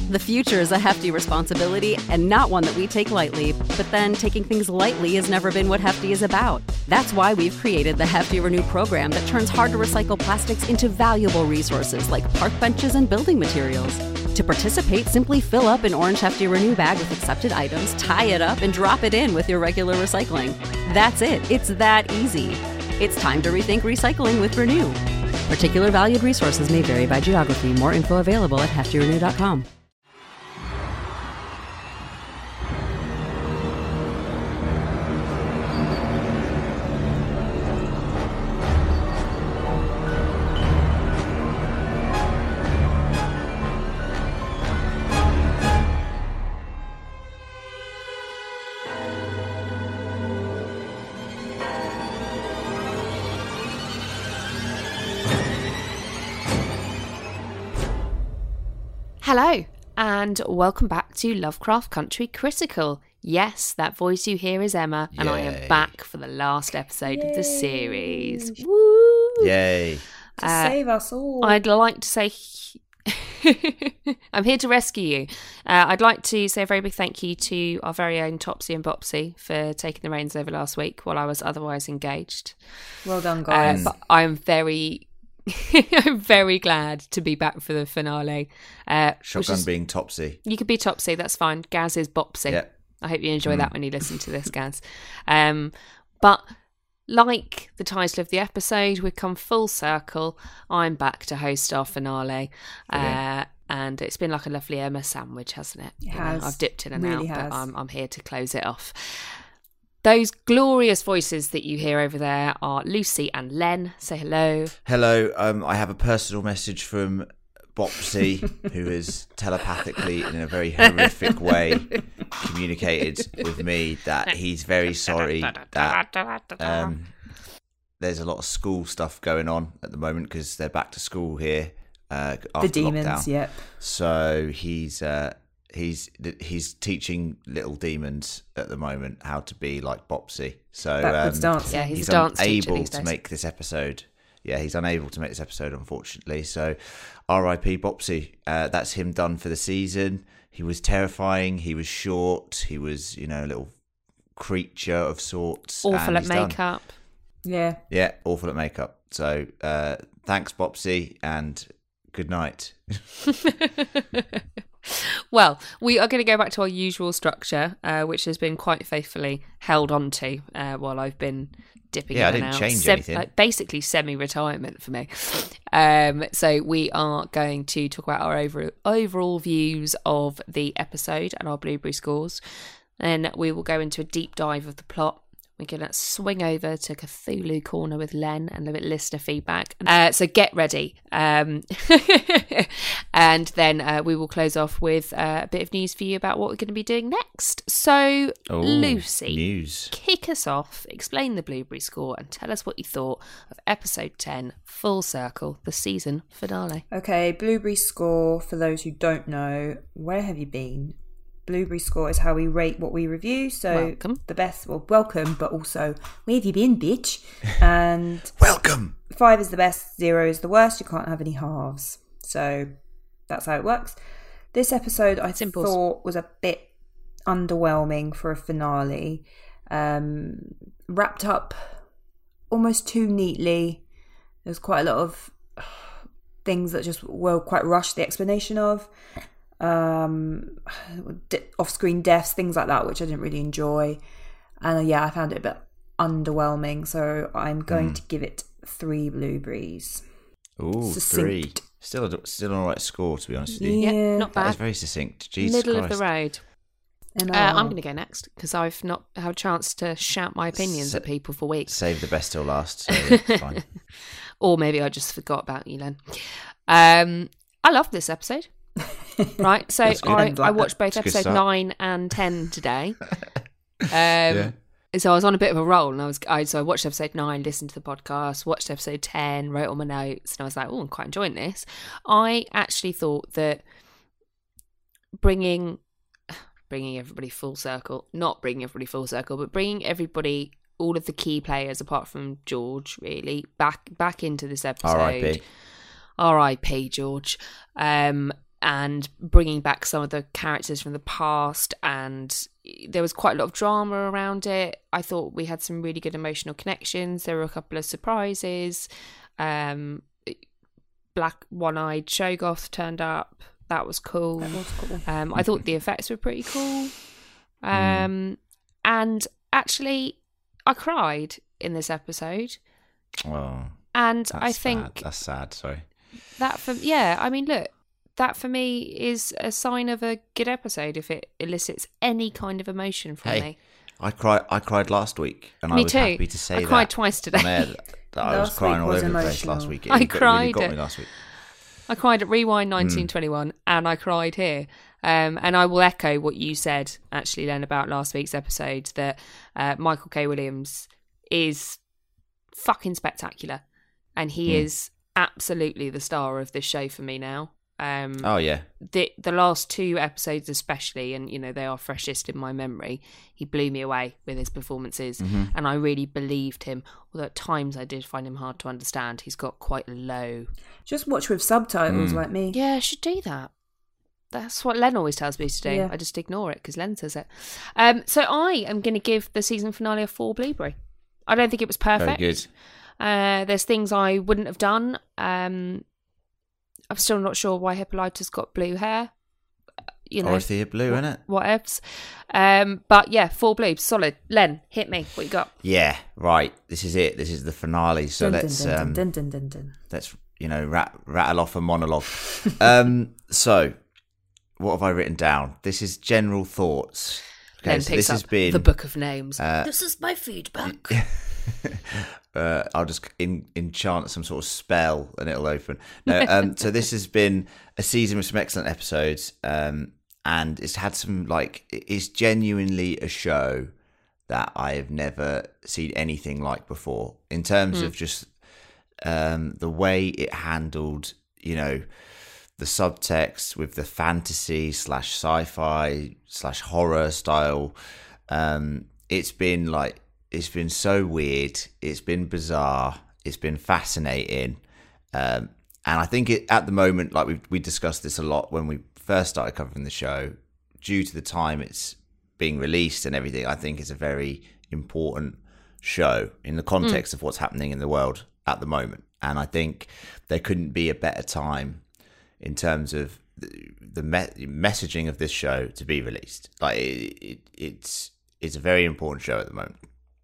The future is a hefty responsibility and not one that we take lightly, but then taking things lightly has never been what Hefty is about. That's why we've created the Hefty Renew program that turns hard-to-recycle plastics into valuable resources like park benches and building materials. To participate, simply fill up an orange Hefty Renew bag with accepted items, tie it up, and drop it in with your regular recycling. That's it. It's that easy. It's time to rethink recycling with Renew. Particular valued resources may vary by geography. More info available at heftyrenew.com. Hello, and welcome back to Lovecraft Country Critical. Yes, that voice you hear is Emma, and I am back for the last episode of the series. Woo! Yay. To save us all. I'd like to say... I'm here to rescue you. I'd like to say a very big thank you to our very own Topsy and Bopsy for taking the reins over last week while I was otherwise engaged. Well done, guys. But I'm very... I'm very glad to be back for the finale. Shotgun being Topsy. You could be Topsy, that's fine. Gaz is Bopsy. Yeah. I hope you enjoy that when you listen to this, Gaz. But like the title of the episode, we've come full circle. I'm back to host our finale. And it's been like a lovely Emma sandwich, hasn't it? It has. I've dipped in and Really out, but has. I'm here to close it off. Those glorious voices that you hear over there are Lucy and Len. Say hello. Hello. I have a personal message from Bopsy, who has telepathically, in a very horrific way, communicated with me that he's very sorry that there's a lot of school stuff going on at the moment because they're back to school here after The demons, lockdown. yep. So he's teaching little demons at the moment how to be like Bopsy. So Backwards dancing. Yeah, he's he's a dance teacher unable these to days. make this episode. Yeah, he's unable to make this episode, unfortunately. So, R.I.P. Bopsy. That's him done for the season. He was terrifying. He was short. He was, a little creature of sorts. Awful and at he's done. makeup. Yeah. Yeah, awful at makeup. So, thanks, Bopsy, and good night. Well, we are going to go back to our usual structure, which has been quite faithfully held on to while I've been dipping in Yeah, I and didn't out. change anything. Basically semi-retirement for me. So we are going to talk about our overall views of the episode and our Blueberry scores. Then we will go into a deep dive of the plot. We're going to swing over to Cthulhu Corner with Len and a bit of listener feedback. So get ready. And then we will close off with a bit of news for you about what we're going to be doing next. So, Lucy, news. kick us off, explain the Blueberry score, and tell us what you thought of episode 10, Full Circle, the season finale. Okay, Blueberry score, for those who don't know, where have you been? Blueberry score is how we rate what we review. So Welcome. the best, welcome, but also, where have you been, bitch? And Welcome. 5 is the best, 0 is the worst. You can't have any halves. So that's how it works. This episode I thought was a bit underwhelming for a finale. Wrapped up almost too neatly. There's quite a lot of things that just were quite rushed, the explanation of. Off-screen deaths, things like that, which I didn't really enjoy. And I found it a bit underwhelming. So I'm going to give it 3 blueberries. Ooh, Succinct. 3. Still an alright score, to be honest with you. Yeah, not That is bad. very succinct. Jesus Middle Christ. of the road. And I'm going to go next because I've not had a chance to shout my opinions at people for weeks. Save the best till last. So yeah, it's fine. Or maybe I just forgot about you, Len. I loved this episode. Right, so I watched both That's a good episode start. 9 and 10 today. Yeah. So I was on a bit of a roll, and I watched episode 9, listened to the podcast, watched episode 10, wrote all my notes, and I was like, oh, I'm quite enjoying this. I actually thought that bringing everybody full circle, not bringing everybody full circle, but bringing everybody, all of the key players apart from George, really, back into this episode. R.I.P. R.I.P. George. and bringing back some of the characters from the past, and there was quite a lot of drama around it. I thought we had some really good emotional connections. There were a couple of surprises. Black one-eyed Shoggoth turned up. That was cool. I thought the effects were pretty cool. And actually, I cried in this episode. Oh, and I think sad. That's sad. Sorry. That for me is a sign of a good episode if it elicits any kind of emotion from me. I cried last week, and me I was too. happy to say I cried twice today. I was crying all over the place last week. I cried. Really got me last week. I cried at Rewind 1921, and I cried here. And I will echo what you said, actually, Len, about last week's episode, that Michael K. Williams is fucking spectacular. And he is absolutely the star of this show for me now. Oh, yeah. The last 2 episodes especially, and, you know, they are freshest in my memory, he blew me away with his performances. And I really believed him. Although at times I did find him hard to understand. He's got quite low. Just watch with subtitles like me. Yeah, I should do that. That's what Len always tells me to do. Yeah. I just ignore it because Len says it. So I am going to give the season finale a 4 blueberry. I don't think it was perfect. Very good. There's things I wouldn't have done. I'm still not sure why Hippolyta's got blue hair. You know, Dorothea Blue, innit? What ifs? But yeah, 4 blues, solid. Len, hit me. What you got? Yeah, right. This is it. This is the finale. So let's rattle off a monologue. So what have I written down? This is general thoughts. Okay, Len so picks this has up been the book of names. This is my feedback. I'll just enchant some sort of spell and it'll open. No, so this has been a season with some excellent episodes, and it's had some, like, it's genuinely a show that I have never seen anything like before in terms of just the way it handled, you know, the subtext with the fantasy / sci-fi / horror style. It's been so weird. It's been bizarre. It's been fascinating. And I think at the moment, like we discussed this a lot when we first started covering the show, due to the time it's being released and everything, I think it's a very important show in the context of what's happening in the world at the moment. And I think there couldn't be a better time in terms of the messaging of this show to be released. Like it's a very important show at the moment.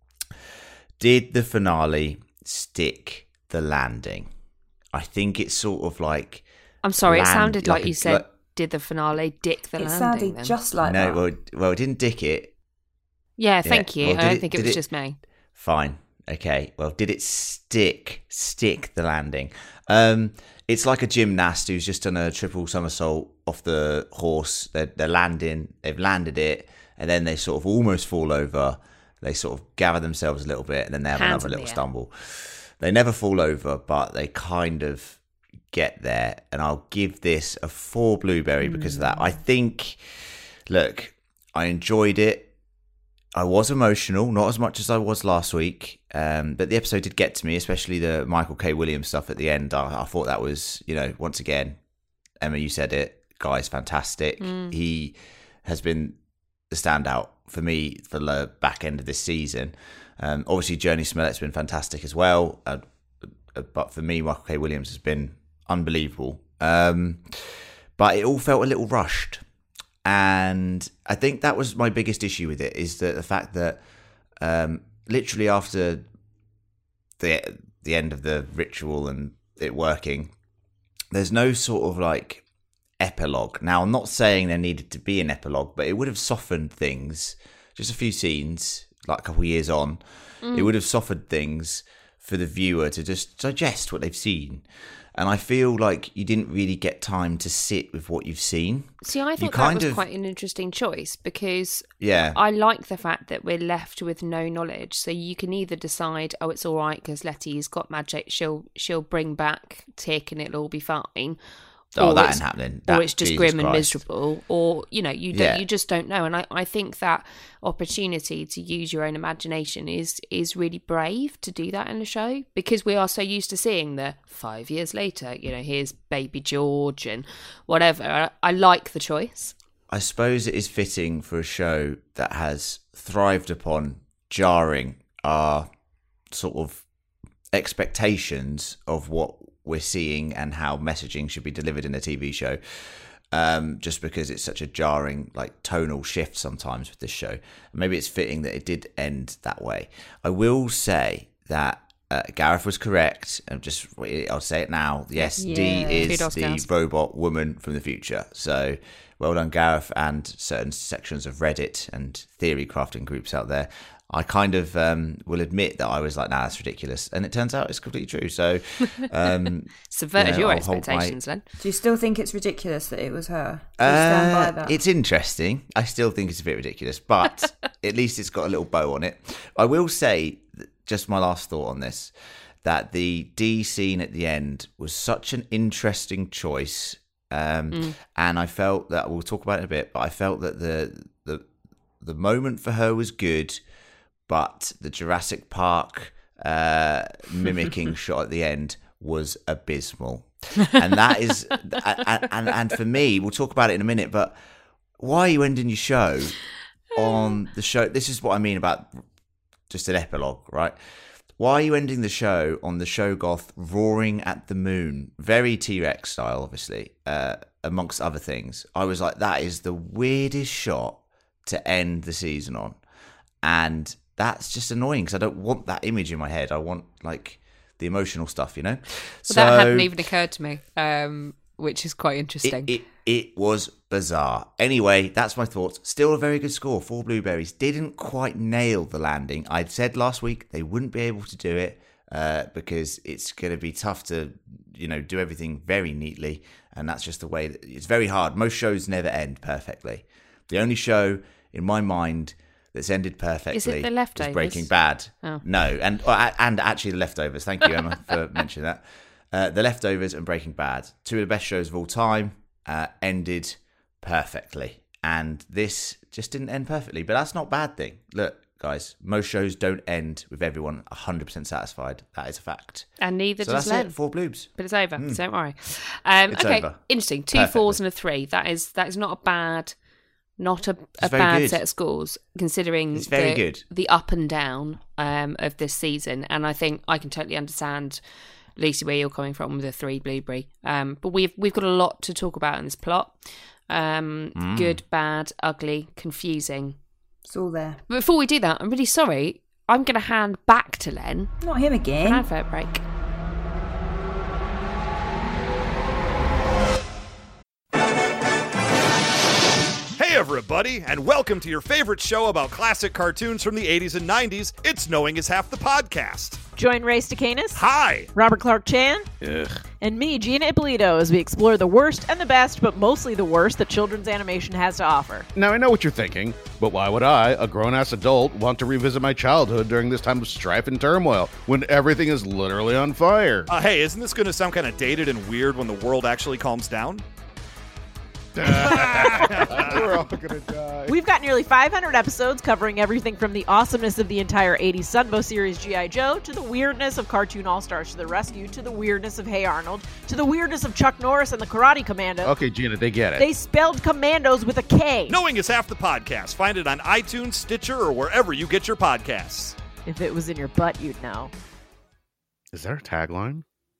Did the finale stick the landing? I think it's sort of like... I'm sorry, it sounded like you said, did the finale dick the landing? It sounded just like that. No, well, it didn't dick it. Yeah, thank you. Well, I don't think it was just me. Fine. Okay. Well, did it stick the landing? It's like a gymnast who's just done a triple somersault off the horse. They're landing. They've landed it, and then they sort of almost fall over. They sort of gather themselves a little bit, and then they have another little stumble. They never fall over, but they kind of get there. And I'll give this a 4 blueberry because of that. I think, look, I enjoyed it. I was emotional, not as much as I was last week, but the episode did get to me, especially the Michael K. Williams stuff at the end. I thought that was, you know, once again, Emma, you said it, guy's fantastic. He has been the standout for me for the back end of this season. Obviously, Journey Smollett's been fantastic as well, but for me, Michael K. Williams has been unbelievable. But it all felt a little rushed. And I think that was my biggest issue with it, is that the fact that literally after the end of the ritual and it working, there's no sort of like epilogue. Now, I'm not saying there needed to be an epilogue, but it would have softened things. Just a few scenes, like a couple of years on, it would have softened things for the viewer to just digest what they've seen. And I feel like you didn't really get time to sit with what you've seen. See, I thought that was quite an interesting choice because I like the fact that we're left with no knowledge. So you can either decide, oh, it's all right because Letty's got magic, she'll bring back Tick and it'll all be fine. Oh, that ain't happening. Or it's just grim and miserable, or you just don't know. And I think that opportunity to use your own imagination is really brave to do that in a show, because we are so used to seeing the 5 years later, here's baby George and whatever. I like the choice. I suppose it is fitting for a show that has thrived upon jarring our sort of expectations of what we're seeing and how messaging should be delivered in a TV show, just because it's such a jarring tonal shift sometimes with this show. Maybe it's fitting that it did end that way. I will say that Gareth was correct. I'll say it now. Yes, Dee is the robot woman from the future. So well done, Gareth, and certain sections of Reddit and theory crafting groups out there. I kind of will admit that I was like, nah, that's ridiculous. And it turns out it's completely true. So subverted your expectations then. Do you still think it's ridiculous that it was her? Do you stand by that? It's interesting. I still think it's a bit ridiculous, but at least it's got a little bow on it. I will say, just my last thought on this, that the Dee scene at the end was such an interesting choice. And I felt that, we'll talk about it in a bit, but I felt that the moment for her was good, but the Jurassic Park mimicking shot at the end was abysmal. And that is, and for me, we'll talk about it in a minute, but why are you ending your show on the show? This is what I mean about just an epilogue, right? Why are you ending the show on the Shoggoth roaring at the moon? Very T-Rex style, obviously, amongst other things. I was like, that is the weirdest shot to end the season on. And that's just annoying, because I don't want that image in my head. I want the emotional stuff, Well, that hadn't even occurred to me, which is quite interesting. It was bizarre. Anyway, that's my thoughts. Still a very good score. 4 blueberries. Didn't quite nail the landing. I'd said last week they wouldn't be able to do it because it's going to be tough to do everything very neatly, and that's just the way that it's very hard. Most shows never end perfectly. The only show in my mind that's ended perfectly is it The Leftovers? Is Breaking Bad. Oh. No, and actually The Leftovers. Thank you, Emma, for mentioning that. The Leftovers and Breaking Bad, 2 of the best shows of all time, ended perfectly. And this just didn't end perfectly, but that's not a bad thing. Look, guys, most shows don't end with everyone 100% satisfied. That is a fact. And neither does Len. So that's it, 4 bloobs. But it's over, so don't worry. It's okay, over. Interesting. 2 Perfectly. 4s and a 3. That is not a bad... Not a very bad good. set of scores, considering It's very good. The up and down of this season. And I think I can totally understand, Lucy, where you're coming from with a 3 blueberry. But we've got a lot to talk about in this plot. Good, bad, ugly, confusing. It's all there. But before we do that, I'm really sorry. I'm going to hand back to Len. Not him again. For an advert break. Hey everybody, and welcome to your favorite show about classic cartoons from the 80s and 90s. It's Knowing Is Half the Podcast. Join Ray Stacanis, Hi! Robert Clark Chan, Ugh. and me, Gina Ippolito, as we explore the worst and the best, but mostly the worst that children's animation has to offer. Now, I know what you're thinking, but why would I, a grown-ass adult, want to revisit my childhood during this time of strife and turmoil, when everything is literally on fire? Hey, isn't this going to sound kind of dated and weird when the world actually calms down? We're all gonna die. We've got nearly 500 episodes covering everything from the awesomeness of the entire 80s Sunbow series G.I. Joe, to the weirdness of Cartoon All-Stars to the Rescue, to the weirdness of Hey Arnold, to the weirdness of Chuck Norris and the Karate Commando. Okay, Gina, they get it. They spelled commandos with a K. Knowing Is Half the Podcast. Find it on iTunes, Stitcher, or wherever you get your podcasts. If it was in your butt, you'd know. Is there a tagline?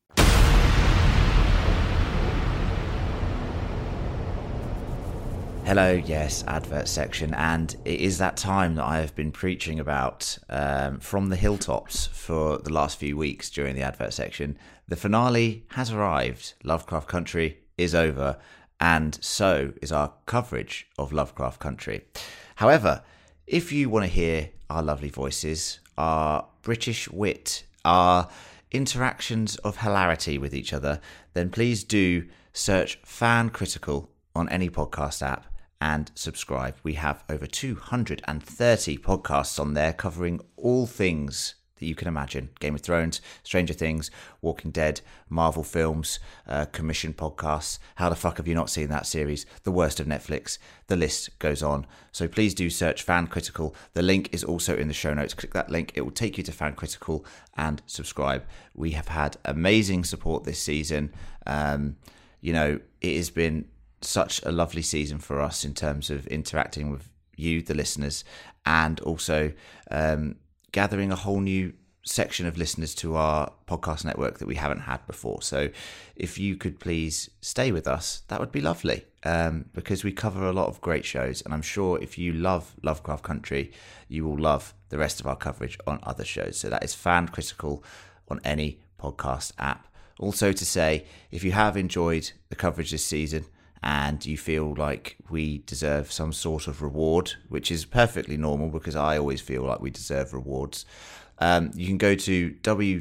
Hello, yes, advert section, and it is that time that I have been preaching about from the hilltops for the last few weeks during the advert section. The finale has arrived. Lovecraft Country is over, and so is our coverage of Lovecraft Country. However, if you want to hear our lovely voices, our British wit, our interactions of hilarity with each other, then please do search Fan Critical on any podcast app and subscribe. We have over 230 podcasts on there covering all things that you can imagine. Game of Thrones, Stranger Things, Walking Dead, Marvel films, commission podcasts. How the fuck have you not seen that series? The worst of Netflix. The list goes on. So please do search Fan Critical. The link is also in the show notes. Click that link. It will take you to Fan Critical and subscribe. We have had amazing support this season. It has been such a lovely season for us in terms of interacting with you, the listeners, and also gathering a whole new section of listeners to our podcast network that we haven't had before. So if you could please stay with us, that would be lovely, because we cover a lot of great shows, and I'm sure if you love Lovecraft Country, you will love the rest of our coverage on other shows. So that is Fan Critical on any podcast app. Also to say, if you have enjoyed the coverage this season and you feel like we deserve some sort of reward, which is perfectly normal because I always feel like we deserve rewards, you can go to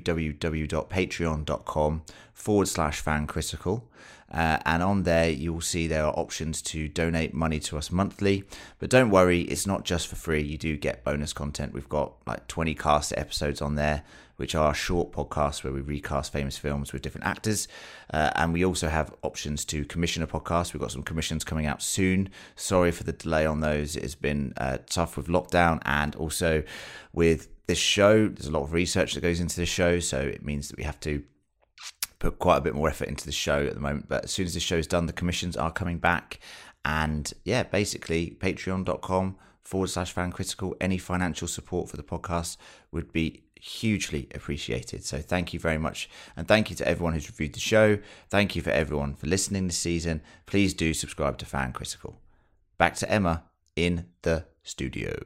www.patreon.com/fancritical, and on there you'll see there are options to donate money to us monthly. But don't worry, it's not just for free. You do get bonus content. We've got like 20 cast episodes on there, which are short podcasts where we recast famous films with different actors. And we also have options to commission a podcast. We've got some commissions coming out soon. Sorry for the delay on those. It has been tough with lockdown, and also with this show. There's a lot of research that goes into this show, so it means that we have to put quite a bit more effort into the show at the moment. But as soon as this show is done, the commissions are coming back. And yeah, basically patreon.com/fancritical. Any financial support for the podcast would be hugely appreciated. So thank you very much, and thank you to everyone who's reviewed the show. Thank you for everyone for listening this season. Please do subscribe to Fan Critical. Back to Emma in the studio.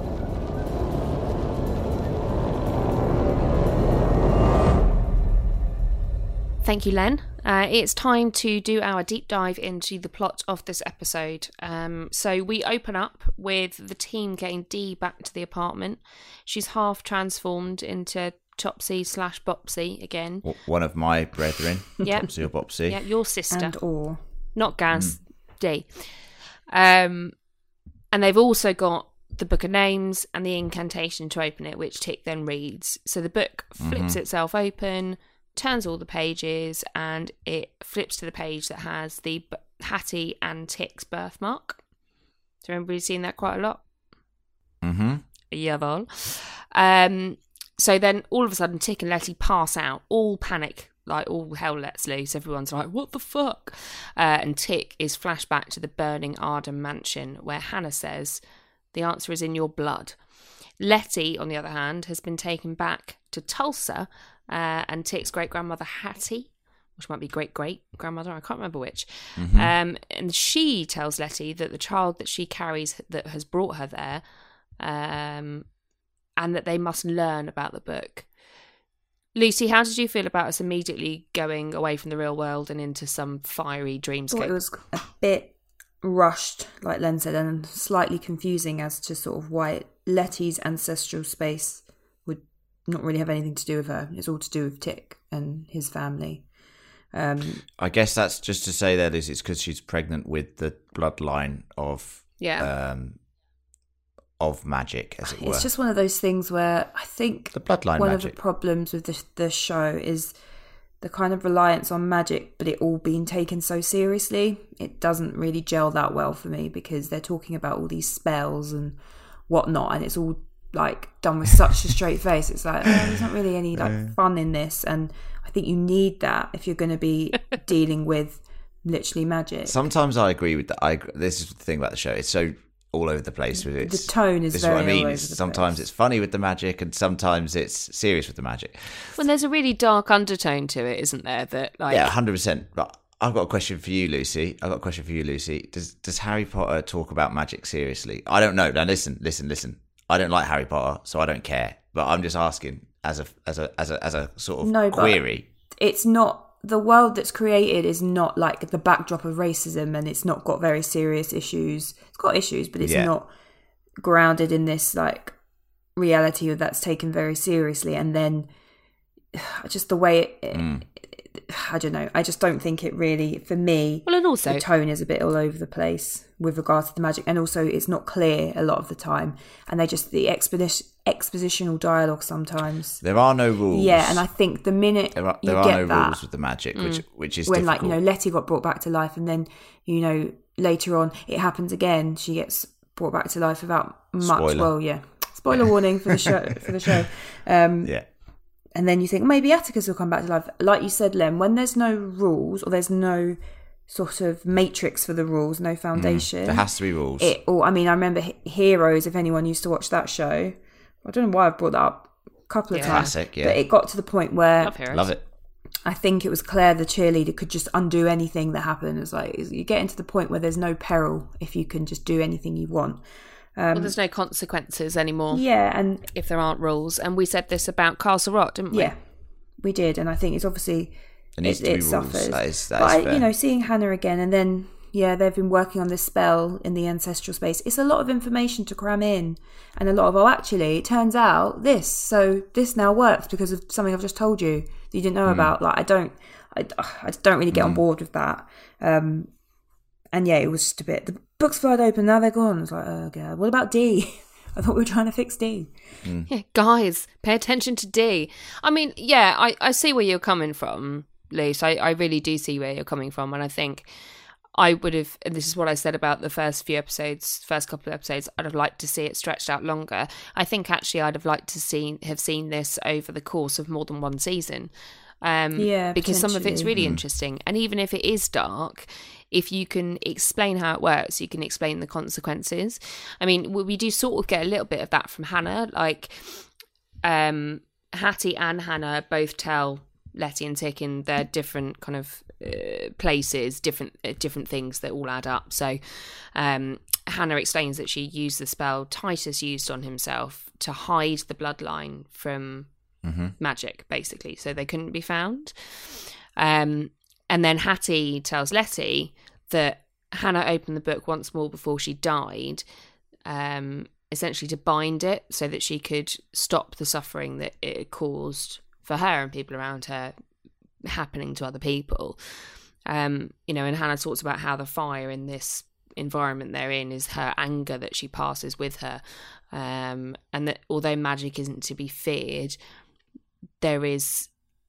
Thank you, Len. It's time to do our deep dive into the plot of this episode. So we open up with the team getting Dee back to the apartment. She's half transformed into Topsy/Bopsy again. One of my brethren. Yep. Topsy or Bopsy. Yeah, your sister. And or. Not Gaz, Dee. And they've also got the Book of Names and the incantation to open it, which Tick then reads. So the book flips itself open, turns all the pages, and it flips to the page that has the Hattie and Tick's birthmark. So everybody's seen that quite a lot? Mm-hmm. Jawohl. So then all of a sudden Tick and Letty pass out, all panic, like all hell lets loose. Everyone's like, what the fuck? And Tick is flashed back to the burning Arden mansion, where Hannah says, the answer is in your blood. Letty, on the other hand, has been taken back to Tulsa, and Tick's great-grandmother Hattie, which might be great-great-grandmother, I can't remember which, and she tells Letty that the child that she carries that has brought her there, and that they must learn about the book. Lucy, how did you feel about us immediately going away from the real world and into some fiery dreamscape? I thought it was a bit rushed, like Len said, and slightly confusing as to sort of why Letty's ancestral space would not really have anything to do with her. It's all to do with Tick and his family. I guess that's just to say that it's because she's pregnant with the bloodline of magic, as it were. It's just one of those things where I think the bloodline one magic. of the problems with the show is the kind of reliance on magic, but it all being taken so seriously. It doesn't really gel that well for me, because they're talking about all these spells and whatnot, and it's all like done with such a straight face. It's like, there's not really any like fun in this, and I think you need that if you're going to be dealing with literally magic. Sometimes I agree with that. This is the thing about the show. It's so all over the place with it. The tone is this very is what I mean. all over the Sometimes place. it's funny with the magic, and sometimes it's serious with the magic. Well, there's a really dark undertone to it, isn't there? That like, Yeah, 100%. But I've got a question for you, Lucy. Does Harry Potter talk about magic seriously? I don't know. Now listen. I don't like Harry Potter, so I don't care. But I'm just asking as a sort of query. It's not. The world that's created is not like the backdrop of racism, and it's not got very serious issues. It's got issues, but it's not grounded in this like reality that's taken very seriously. And then just the way I don't know. I just don't think it really, for me, Well, and also the tone is a bit all over the place with regards to the magic. And also it's not clear a lot of the time. And the expositional dialogue sometimes. There are no rules. Yeah, and I think the minute there are you no get that, rules with the magic, which is when difficult. Letty got brought back to life, and then later on it happens again. She gets brought back to life without much. Spoiler. Well, yeah, spoiler warning for the show. Yeah. And then you think maybe Atticus will come back to life. Like you said, Len, when there's no rules or there's no sort of matrix for the rules, no foundation. There has to be rules. I remember Heroes, if anyone used to watch that show. I don't know why I've brought that up a couple of times. Classic, yeah. But it got to the point where Love it. I think it was Claire, the cheerleader, could just undo anything that happened. It's like you get into the point where there's no peril if you can just do anything you want. there's no consequences anymore. Yeah, and if there aren't rules, and we said this about Castle Rock, didn't we? Yeah, we did, and I think it's obviously it suffers. That is but fair. Seeing Hannah again, and then they've been working on this spell in the ancestral space. It's a lot of information to cram in, and a lot of actually, it turns out this now works because of something I've just told you that you didn't know about. Like I don't really get on board with that. And yeah, it was just a bit. The books wide open, now they're gone. It's like, oh god, what about D? I thought we were trying to fix D. Yeah, guys, pay attention to D. I mean, yeah, I see where you're coming from, Luce. I really do see where you're coming from, and I think I would have, and this is what I said about the first couple of episodes, I'd have liked to see it stretched out longer. I think actually I'd have liked to have seen this over the course of more than one season. Because some of it's really interesting, and even if it is dark, if you can explain how it works, you can explain the consequences. I mean, we do sort of get a little bit of that from Hannah, like Hattie and Hannah both tell Letty and Tick in their different kind of places, different things that all add up. So Hannah explains that she used the spell Titus used on himself to hide the bloodline from magic, basically, so they couldn't be found. And then Hattie tells Letty that Hannah opened the book once more before she died, essentially to bind it so that she could stop the suffering that it had caused for her and people around her happening to other people. And Hannah talks about how the fire in this environment they're in is her anger that she passes with her, and that although magic isn't to be feared, there is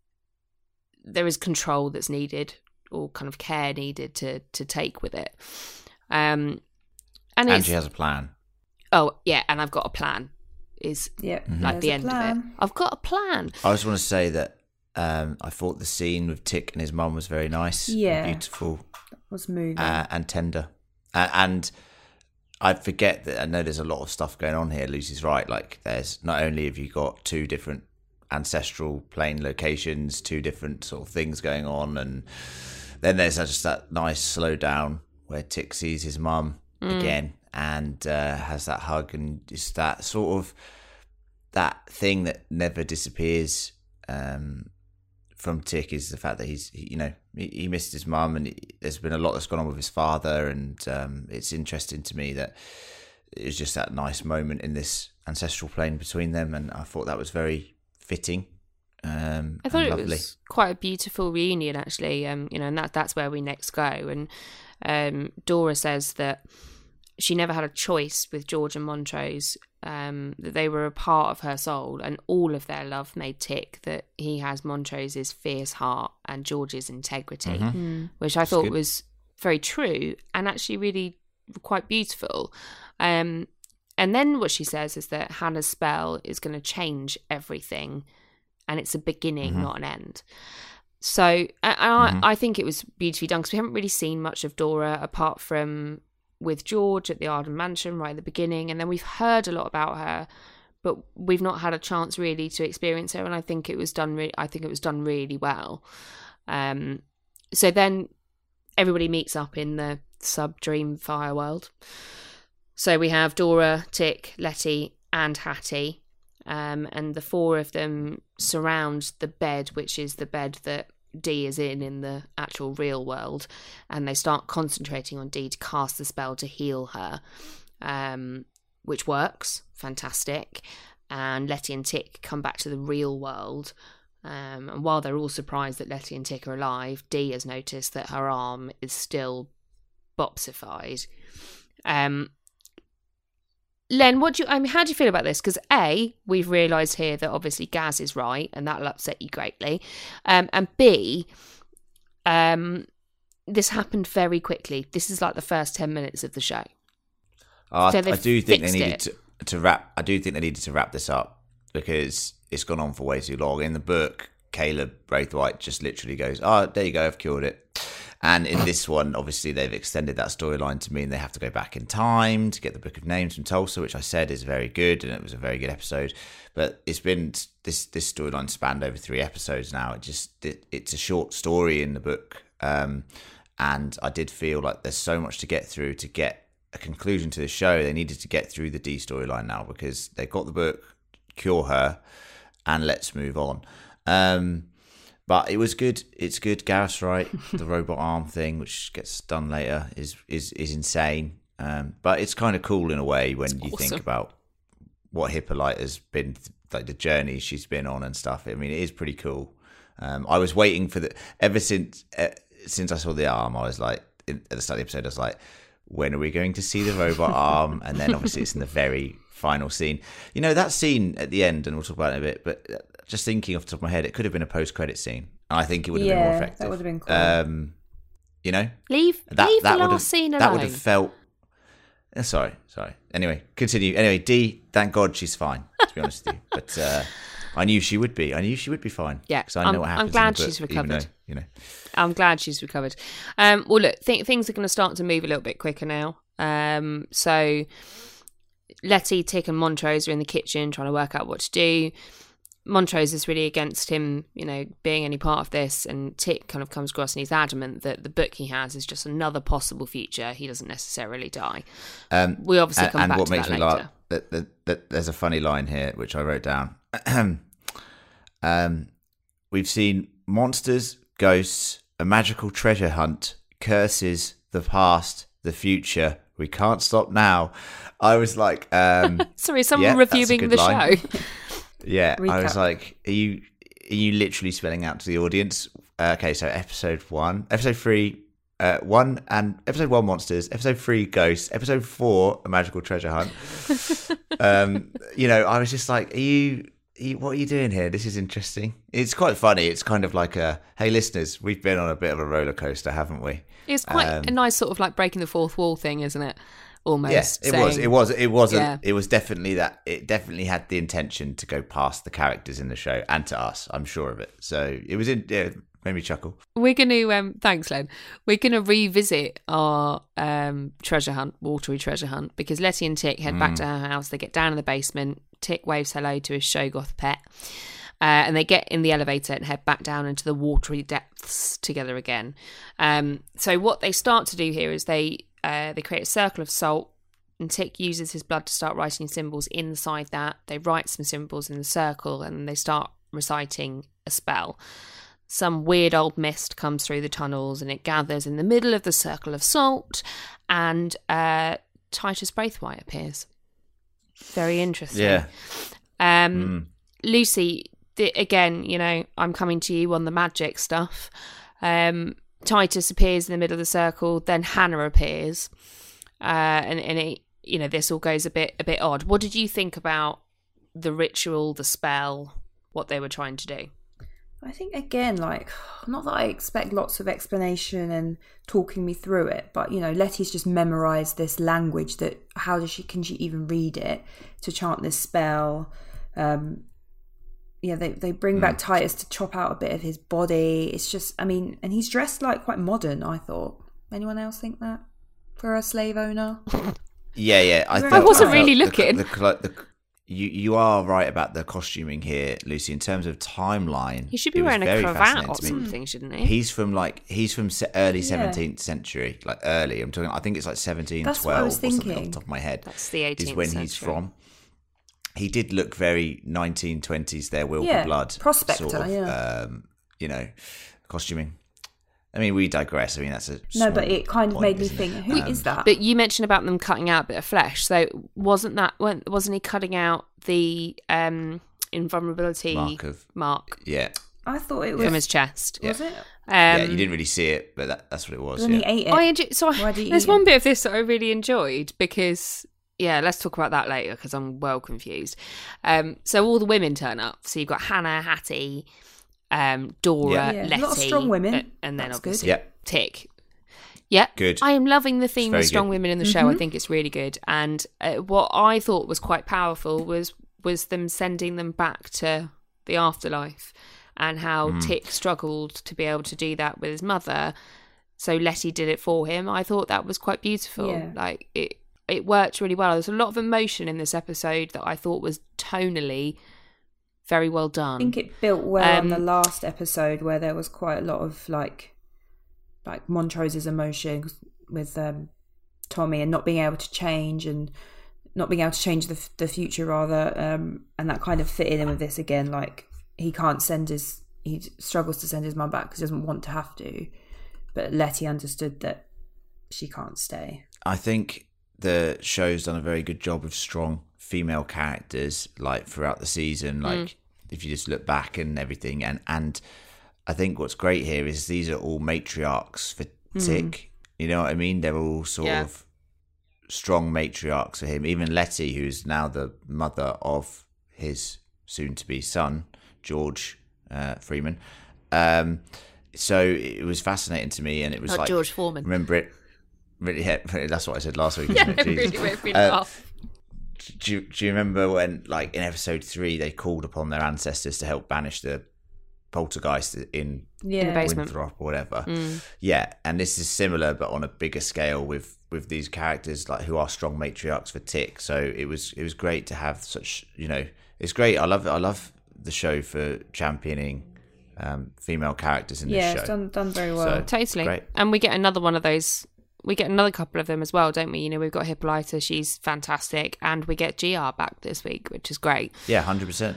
control that's needed, or kind of care needed to take with it. And she has a plan. Oh yeah, and I've got a plan. Is like the end of it. I've got a plan. I just want to say that I thought the scene with Tick and his mum was very nice, beautiful, it was moving and tender. And I forget that I know there's a lot of stuff going on here. Lucy's right. Like, there's not only have you got two different ancestral plane locations, two different sort of things going on, and then there's just that nice slow down where Tick sees his mum again and has that hug, and just that sort of that thing that never disappears from Tick is the fact that he missed his mum, and there's been a lot that's gone on with his father, and it's interesting to me that it was just that nice moment in this ancestral plane between them, and I thought that was very fitting. I thought lovely. It was quite a beautiful reunion, actually. And that's where we next go. And Dora says that she never had a choice with George and Montrose, that they were a part of her soul, and all of their love made Tick that he has Montrose's fierce heart and George's integrity, which I thought was very true and actually really quite beautiful. And then what she says is that Hannah's spell is going to change everything, and it's a beginning, not an end. So I think it was beautifully done, because we haven't really seen much of Dora apart from with George at the Arden Mansion right at the beginning, and then we've heard a lot about her, but we've not had a chance really to experience her, and I think it was done really well. So then everybody meets up in the sub-dream fire world. So we have Dora, Tick, Letty and Hattie, and the four of them surround the bed, which is the bed that D is in the actual real world, and they start concentrating on D to cast the spell to heal her, which works fantastic. And Letty and Tick come back to the real world, And while they're all surprised that Letty and Tick are alive, Dee has noticed that her arm is still bopsified. Len, how do you feel about this? Because A, we've realised here that obviously Gaz is right, and that'll upset you greatly. And B, this happened very quickly. This is like the first 10 minutes of the show. I do think they needed to wrap. I do think they needed to wrap this up because it's gone on for way too long. In the book, Caleb Braithwaite just literally goes, "Oh, there you go, I've cured it." And in this one, obviously, they've extended that storyline to mean they have to go back in time to get the Book of Names from Tulsa, which I said is very good, and it was a very good episode. But it's been this storyline spanned over 3 episodes now. It's a short story in the book, and I did feel like there's so much to get through to get a conclusion to the show. They needed to get through the Dee storyline now because they got the book, cure her, and let's move on. But it was good. It's good. Gareth's right. The robot arm thing, which gets done later, is insane. But it's kind of cool in a way when you think about what Hippolyte has been, like the journey she's been on and stuff. I mean, it is pretty cool. I was waiting for ever since I saw the arm, I was like, at the start of the episode, I was like, when are we going to see the robot arm? And then obviously it's in the very final scene. You know, that scene at the end, and we'll talk about it in a bit, but just thinking off the top of my head, it could have been a post-credit scene. I think it would have been more effective. That would have been cool. You know? Leave the last scene alone. That would have felt... Sorry. Anyway, continue. Anyway, Dee, thank God she's fine, to be honest with you. But I knew she would be. I knew she would be fine. Yeah, because I know what happens. I'm glad in the book, she's recovered. Though, I'm glad she's recovered. Well, look, things are going to start to move a little bit quicker now. So Letty, Tick, and Montrose are in the kitchen trying to work out what to do. Montrose is really against him, being any part of this, and Tick kind of comes across and he's adamant that the book he has is just another possible future. He doesn't necessarily die. We obviously come back to that later. And what makes me laugh, that there's a funny line here, which I wrote down. We've seen monsters, ghosts, a magical treasure hunt, curses, the past, the future. We can't stop now. I was like... Sorry, someone reviewing the show. Yeah, Recap. I was like, are you literally spelling out to the audience? Okay, so episode 1, episode 3, 1, and episode 1 monsters, episode 3 ghosts, episode 4 a magical treasure hunt. I was just like, what are you doing here? This is interesting. It's quite funny. It's kind of like hey listeners, we've been on a bit of a roller coaster, haven't we? It's quite a nice sort of like breaking the fourth wall thing, isn't it? Almost. Yes, it was definitely that. It definitely had the intention to go past the characters in the show and to us. I'm sure of it. So it was made me chuckle. We're going to thanks, Len. We're going to revisit our treasure hunt, watery treasure hunt, because Letty and Tick head back to her house. They get down in the basement. Tick waves hello to his Shoggoth pet, and they get in the elevator and head back down into the watery depths together again. So what they start to do here is they create a circle of salt, and Tick uses his blood to start writing symbols inside that. They write some symbols in the circle, and they start reciting a spell. Some weird old mist comes through the tunnels, and it gathers in the middle of the circle of salt, and Titus Braithwaite appears. Very interesting. Yeah. Lucy, again, I'm coming to you on the magic stuff. Titus appears in the middle of the circle, then Hannah appears, and it, this all goes a bit odd. What did you think about the ritual, the spell, what they were trying to do? I think, again, not that I expect lots of explanation and talking me through it, but, Letty's just memorised this language that can she even read it to chant this spell? They bring back Titus to chop out a bit of his body. It's just, and he's dressed quite modern, I thought. Anyone else think that? For a slave owner? Yeah. I wasn't really looking. You are right about the costuming here, Lucy. In terms of timeline, he should be wearing a cravat or something, shouldn't he? He's from early 17th century, early. I'm talking. I think it's 1712. That's what I was thinking. Or something off the top of my head. That's the 18th is when century. He's from. He did look very 1920s. There will be blood. Prospector, sort of, costuming. We digress. That's a but it kind of made me think, who is that? But you mentioned about them cutting out a bit of flesh. So wasn't he cutting out the invulnerability mark? Yeah. I thought it was from his chest. Was it? Yeah, you didn't really see it, but that's what it was. Then he ate it. There's one bit of this that I really enjoyed because, let's talk about that later because I'm well confused. So all the women turn up. So you've got Hannah, Hattie, Dora, Letty. A lot of strong women. And then that's obviously good. Tick. Yeah, good. I am loving the theme of strong good. women in the show. I think it's really good. And what I thought was quite powerful was them sending them back to the afterlife and how Tick struggled to be able to do that with his mother. So Letty did it for him. I thought that was quite beautiful. Yeah. Like it worked really well. There's a lot of emotion in this episode that I thought was tonally very well done. I think it built well on the last episode where there was quite a lot of like Montrose's emotion with Tommy and not being able to change and not being able to change the future rather, and that kind of fitted in with this again. Like he struggles to send his mum back because he doesn't want to have to, but Letty understood that she can't stay. I think the show's done a very good job of strong female characters like throughout the season, like if you just look back and everything, and I think what's great here is these are all matriarchs for Tick. You know what I mean? They're all sort of strong matriarchs for him. Even Letty, who's now the mother of his soon-to-be son, George Freeman. So it was fascinating to me, and it was like George Foreman. Remember it? Really, that's what I said last week. Yeah, it really made me laugh. Do you remember when, like in episode 3, they called upon their ancestors to help banish the poltergeist in the basement Winthrop or whatever? Yeah, and this is similar but on a bigger scale with these characters like who are strong matriarchs for Tick. So it was great to have such, it's great. I love the show for championing female characters in this show. Yeah, it's done very well. So, totally. great. And we get another one of those. We get another couple of them as well, don't we? We've got Hippolyta, she's fantastic, and we get GR back this week, which is great. Yeah, 100%.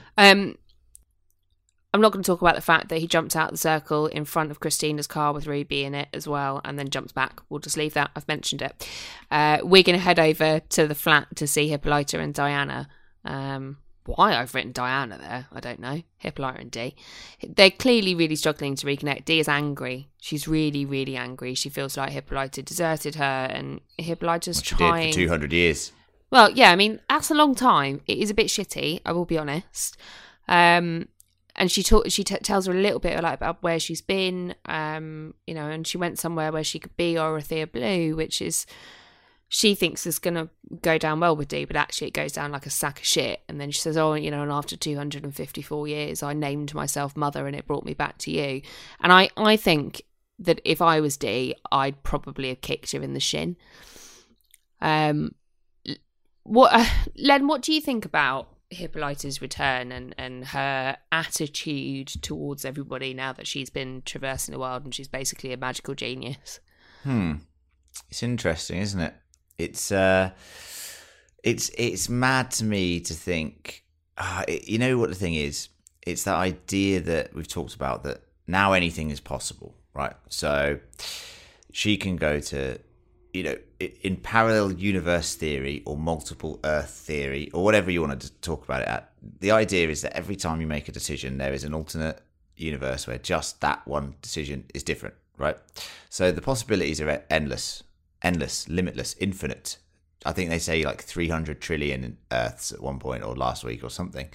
I'm not going to talk about the fact that he jumped out the circle in front of Christina's car with Ruby in it as well, and then jumps back. We'll just leave that. I've mentioned it. We're going to head over to the flat to see Hippolyta and Diana. Why I've written Diana there, I don't know. Hippolyta and Dee. They're clearly really struggling to reconnect. Dee is angry. She's really, really angry. She feels like Hippolyta deserted her, and Hippolyta's trying... She did for 200 years. Well, yeah, I mean, that's a long time. It is a bit shitty, I will be honest. And she tells her a little bit about where she's been, and she went somewhere where she could be Orothea Blue, which is... She thinks is going to go down well with Dee, but actually it goes down like a sack of shit. And then she says, and after 254 years, I named myself Mother and it brought me back to you. And I think that if I was Dee, I'd probably have kicked her in the shin. Len, what do you think about Hippolyta's return and her attitude towards everybody now that she's been traversing the world and she's basically a magical genius? It's interesting, isn't it? It's mad to me to think, you know what the thing is? It's that idea that we've talked about, that now anything is possible, right? So she can go to, in parallel universe theory or multiple Earth theory or whatever you want to talk about it at. The idea is that every time you make a decision, there is an alternate universe where just that one decision is different, right? So the possibilities are endless, limitless, infinite. I think they say like 300 trillion Earths at one point or last week or something.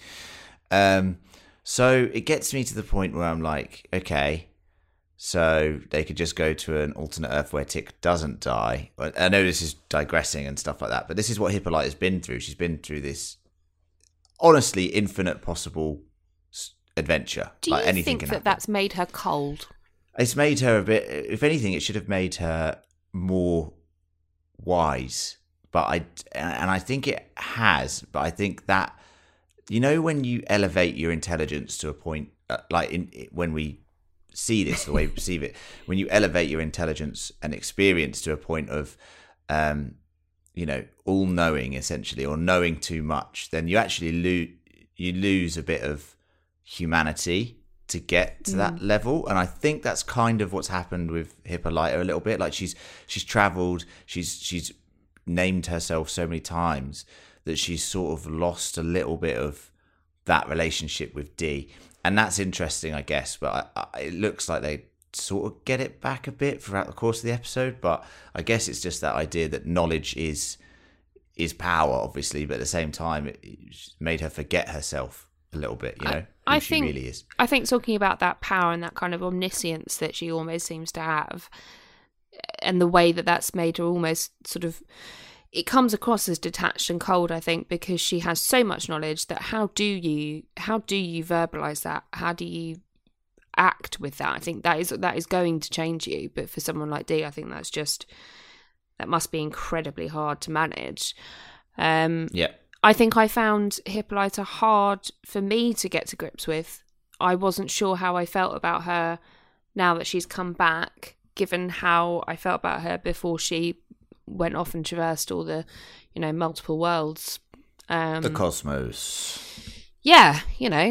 So it gets me to the point where I'm like, okay, so they could just go to an alternate Earth where Tick doesn't die. I know this is digressing and stuff like that, but this is what Hippolyta's been through. She's been through this, honestly, infinite possible adventure. Do you think that that's made her cold? It's made her a bit, if anything, it should have made her more wise. I think it has, but I think that, when you elevate your intelligence to a point, when we see this, the way we perceive it, when you elevate your intelligence and experience to a point of, all-knowing, essentially, or knowing too much, then you actually lose a bit of humanity to get to that level. And I think that's kind of what's happened with Hippolyta a little bit. Like she's traveled, she's named herself so many times that she's sort of lost a little bit of that relationship with Dee. And that's interesting, I guess, but it looks like they sort of get it back a bit throughout the course of the episode. But I guess it's just that idea that knowledge is power, obviously, but at the same time, it made her forget herself a little bit, you know, who she really is. I think talking about that power and that kind of omniscience that she almost seems to have, and the way that that's made her almost sort of, it comes across as detached and cold, I think, because she has so much knowledge that how do you verbalize that? How do you act with that? I think that is going to change you. But for someone like Dee, I think that must be incredibly hard to manage. Yeah. I think I found Hippolyta hard for me to get to grips with. I wasn't sure how I felt about her now that she's come back, given how I felt about her before she went off and traversed all the, multiple worlds. The cosmos. Yeah,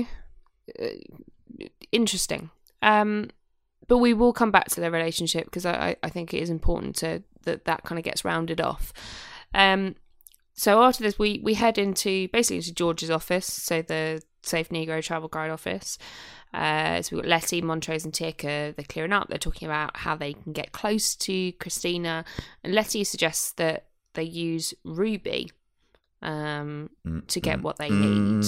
interesting. But we will come back to their relationship because I think it is important that kind of gets rounded off. So after this, we head into George's office, so the Safe Negro Travel Guide office. So we've got Letty, Montrose and Tick, they're clearing up. They're talking about how they can get close to Christina. And Letty suggests that they use Ruby to get what they need.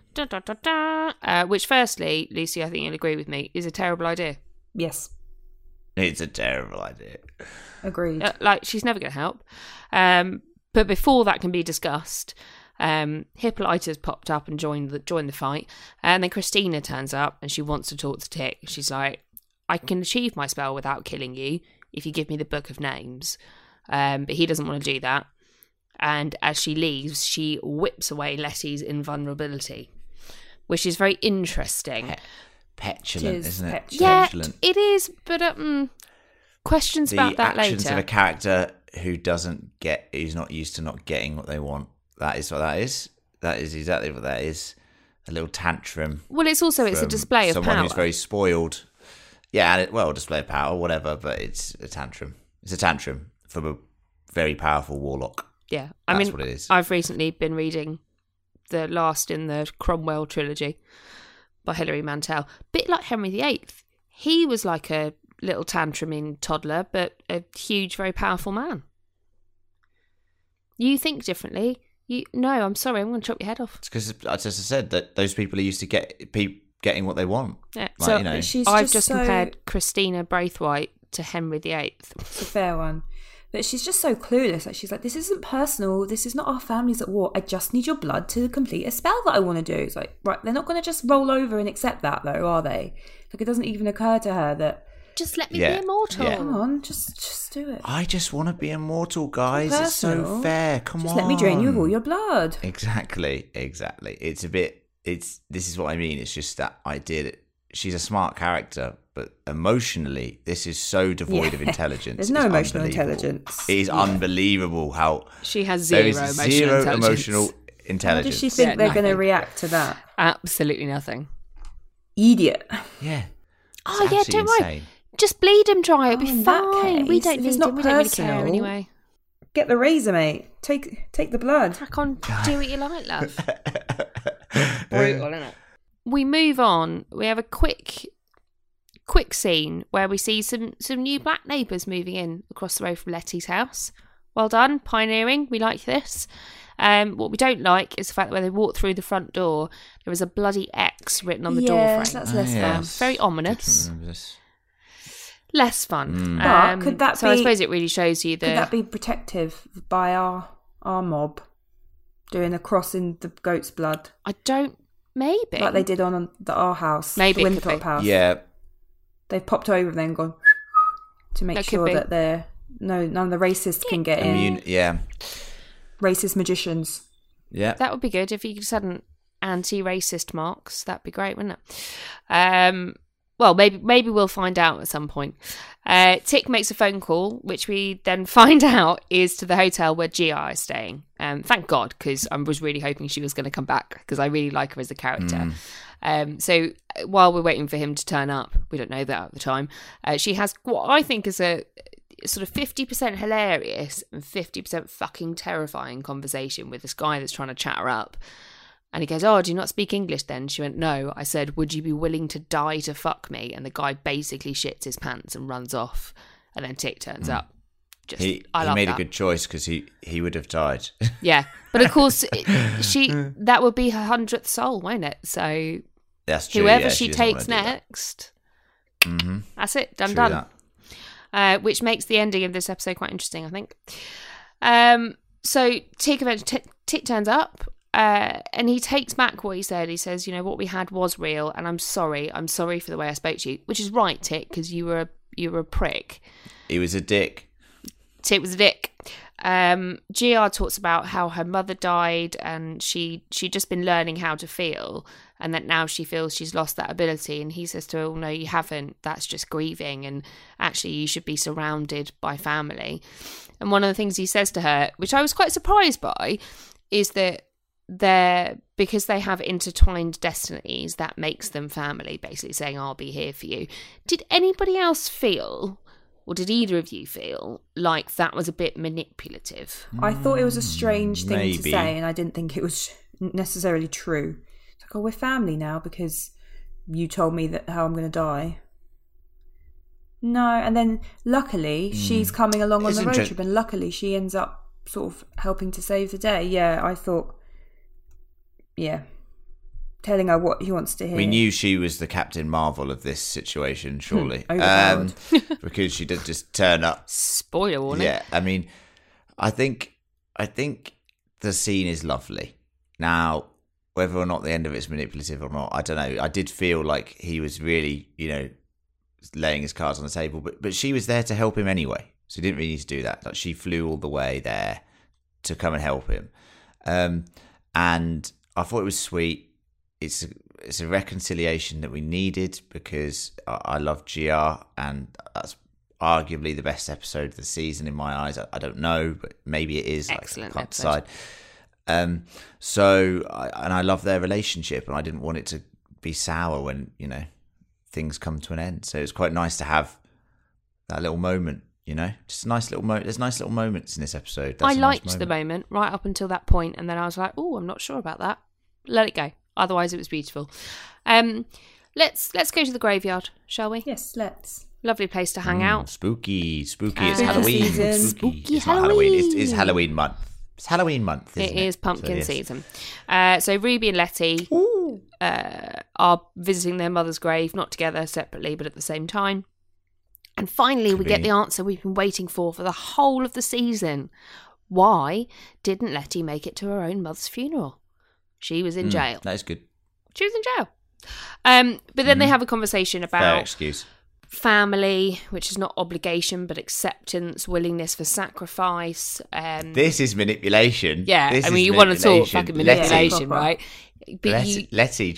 Which firstly, Lucy, I think you'll agree with me, is a terrible idea. Yes. It's a terrible idea. Agreed. She's never going to help. But before that can be discussed, Hippolyta's popped up and joined the fight, and then Christina turns up and she wants to talk to Tick. She's like, I can achieve my spell without killing you if you give me the book of names, but he doesn't want to do that. And as she leaves, she whips away Letty's invulnerability, which is very interesting. Petulant, isn't it? Yeah, Petulant. it is, but questions about that later. The actions of a character who's not used to not getting what they want. That is what that is. That is exactly what that is. A little tantrum. Well, it's a display of power. Someone who's very spoiled. Yeah, and display of power, whatever, but it's a tantrum. It's a tantrum from a very powerful warlock. Yeah. That's what it is. I've recently been reading the last in the Cromwell trilogy by Hilary Mantel. Bit like Henry VIII. He was like a little tantruming toddler, but a huge, very powerful man. You think differently. No, I'm sorry, I'm going to chop your head off. It's because, as I said, that those people are used to getting what they want. Yeah. I've just compared Christina Braithwaite to Henry VIII. It's a fair one. But she's just so clueless. She's like, this isn't personal. This is not our families at war. I just need your blood to complete a spell that I want to do. It's like, right, they're not going to just roll over and accept that, though, are they? It doesn't even occur to her that... Just let me be immortal. Yeah. Come on, just do it. I just want to be immortal, guys. It's so fair. Come on. Just let me drain you of all your blood. Exactly. This is what I mean. It's just that idea that she's a smart character, but emotionally, this is so devoid of intelligence. There's no emotional intelligence. It is unbelievable how she has zero emotional intelligence. How does she think they're going to react to that? Absolutely nothing. Idiot. Yeah. Oh yeah, don't worry. Just bleed him dry. It'll be fine. We don't need him. We don't really care anyway. Get the razor, mate. Take the blood. Crack on. Do what you like, love. Brutal, isn't it? We move on. We have a quick scene where we see some new black neighbours moving in across the road from Letty's house. Well done, pioneering. We like this. What we don't like is the fact that when they walk through the front door, there is a bloody X written on the door frame. That's less fun. Very ominous. Less fun. But could that be? I suppose it really shows you Could that be protective by our mob doing a cross in the goat's blood? I don't. Maybe like they did on our house, maybe the Winthrop house. Yeah, they've popped over and then gone to make sure that none of the racists can get in. Yeah, racist magicians. Yeah, that would be good if you just had an anti-racist marks. That'd be great, wouldn't it? Well, maybe we'll find out at some point. Tick makes a phone call, which we then find out is to the hotel where Gia is staying. Thank God, because I was really hoping she was going to come back, because I really like her as a character. So while we're waiting for him to turn up, we don't know that at the time, she has what I think is a sort of 50% hilarious and 50% fucking terrifying conversation with this guy that's trying to chat her up. And he goes, oh, do you not speak English then? She went, no. I said, would you be willing to die to fuck me? And the guy basically shits his pants and runs off. And then Tick turns up. He made a good choice because he would have died. Yeah. But of course, that would be her 100th soul, won't it? So that's true. Whoever she takes next, that's it. Done. Which makes the ending of this episode quite interesting, I think. So Tick turns up. And he takes back what he said. He says, you know, what we had was real, and I'm sorry for the way I spoke to you. Which is right, Tick, because you were a prick. He was a dick. Tick was a dick. GR talks about how her mother died, and she'd just been learning how to feel, and that now she feels she's lost that ability. And he says to her, oh, no, you haven't. That's just grieving, and actually you should be surrounded by family. And one of the things he says to her, which I was quite surprised by, is that because they have intertwined destinies, that makes them family, basically saying, I'll be here for you. Did anybody else feel, or did either of you feel, like that was a bit manipulative? I thought it was a strange thing Maybe. to say, and I didn't think it was necessarily true. It's like, oh, we're family now because you told me that how I'm going to die. No, and then luckily she's coming along on the road trip, and luckily she ends up sort of helping to save the day. Yeah, I thought... Yeah, telling her what he wants to hear. We knew she was the Captain Marvel of this situation, surely. Because she did just turn up. Spoiler warning. Yeah, I mean, I think the scene is lovely. Now, whether or not the end of it's manipulative or not, I don't know. I did feel like he was really, you know, laying his cards on the table, but she was there to help him anyway, so he didn't really need to do that. Like, she flew all the way there to come and help him, and I thought it was sweet. It's a reconciliation that we needed because I love GR, and that's arguably the best episode of the season in my eyes. I don't know, but maybe it is. Excellent like, episode. I love their relationship, and I didn't want it to be sour when, you know, things come to an end. So it's quite nice to have that little moment. You know, just a nice little moment. There's nice little moments in this episode. I liked the moment right up until that point, and then I was like, "Oh, I'm not sure about that. Let it go." Otherwise, it was beautiful. Let's go to the graveyard, shall we? Yes, let's. Lovely place to hang out. Spooky. It's Halloween. Spooky it's not Halloween. It's Halloween month. It's Halloween month. Isn't it is pumpkin so, yes. season. So Ruby and Letty are visiting their mother's grave, not together, separately, but at the same time. And finally, we get the answer we've been waiting for the whole of the season. Why didn't Letty make it to her own mother's funeral? She was in jail. That is good. She was in jail. But then they have a conversation about Fair excuse. Family, which is not obligation, but acceptance, willingness for sacrifice. This is manipulation. Yeah, this I mean, is you want to talk fucking manipulation, right? But Letty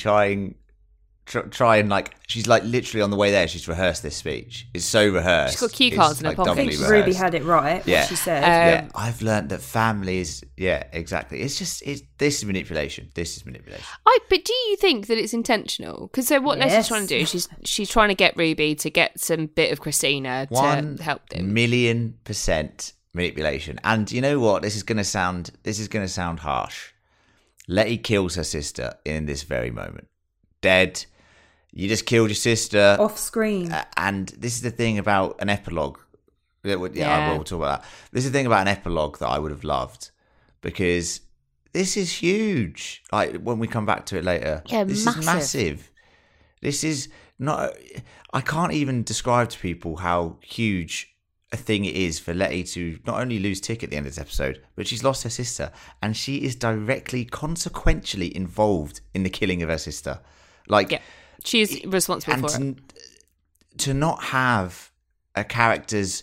try and like, she's like literally on the way there, she's rehearsed this speech. It's so rehearsed. She's got cue cards in her pocket. I think Ruby had it right, what she said. Yeah, I've learned that family is, exactly. This is manipulation. But do you think that it's intentional? Because so what Letty's trying to do, she's trying to get Ruby to get some bit of Christina to help them. 1,000,000% manipulation. And you know what? This is going to sound harsh. Letty kills her sister in this very moment. Dead. You just killed your sister off screen. And this is the thing about an epilogue. I will talk about that. This is the thing about an epilogue that I would have loved, because this is huge. Like, when we come back to it later, this is massive. This is not. I can't even describe to people how huge a thing it is for Letty to not only lose Tick at the end of this episode, but she's lost her sister, and she is directly, consequentially involved in the killing of her sister. Like, she is responsible for it. To not have a character's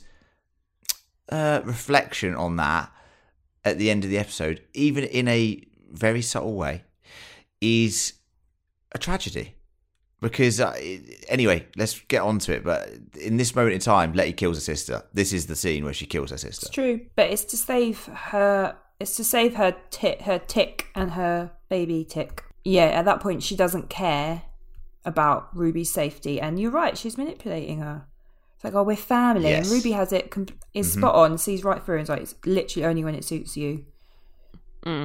reflection on that at the end of the episode, even in a very subtle way, is a tragedy. Because, anyway, let's get on to it. But in this moment in time, Letty kills her sister. This is the scene where she kills her sister. It's true, but it's to save her. It's to save her Tick and her baby Tick. Yeah, at that point, she doesn't care about Ruby's safety. And you're right, she's manipulating her. It's like, oh, we're family. Yes. And Ruby has it, is spot on, sees right through, and it's like, it's literally only when it suits you. Mm.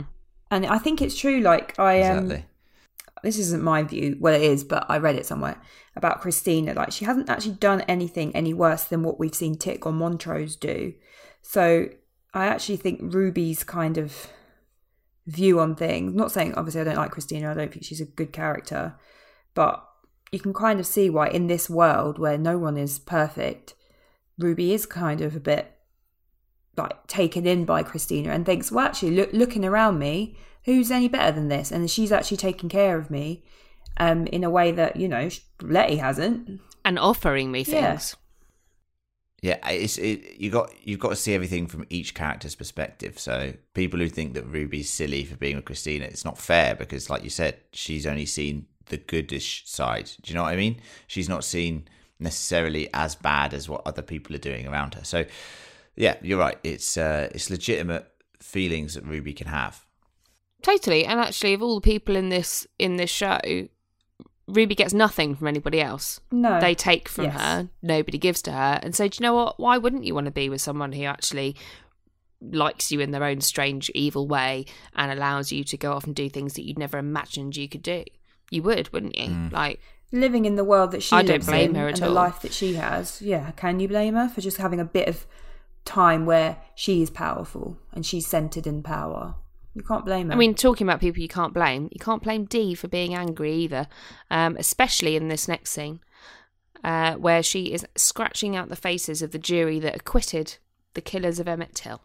And I think it's true. Like Exactly. This isn't my view. Well, it is, but I read it somewhere about Christina. Like, she hasn't actually done anything any worse than what we've seen Tick or Montrose do. So I actually think Ruby's kind of view on things, not saying obviously I don't like Christina, I don't think she's a good character, but you can kind of see why in this world where no one is perfect, Ruby is kind of a bit like taken in by Christina and thinks, well, actually looking around me, who's any better than this? And she's actually taking care of me in a way that, you know, Letty hasn't. And offering me things. Yeah, you've got to see everything from each character's perspective. So people who think that Ruby's silly for being with Christina, it's not fair because, like you said, she's only seen the goodish side. Do you know what I mean? She's not seen necessarily as bad as what other people are doing around her. So yeah, you're right. It's legitimate feelings that Ruby can have. Totally. And actually, of all the people in this show, Ruby gets nothing from anybody else. No. They take from her. Nobody gives to her. And so, do you know what? Why wouldn't you want to be with someone who actually likes you in their own strange, evil way and allows you to go off and do things that you'd never imagined you could do? You would, wouldn't you? Like, living in the world that she I lives don't blame in her at and all. the life that she has. Yeah, can you blame her for just having a bit of time where she is powerful and she's centered in power? You can't blame her. I mean, talking about people you can't blame Dee for being angry either, especially in this next scene where she is scratching out the faces of the jury that acquitted the killers of Emmett Till,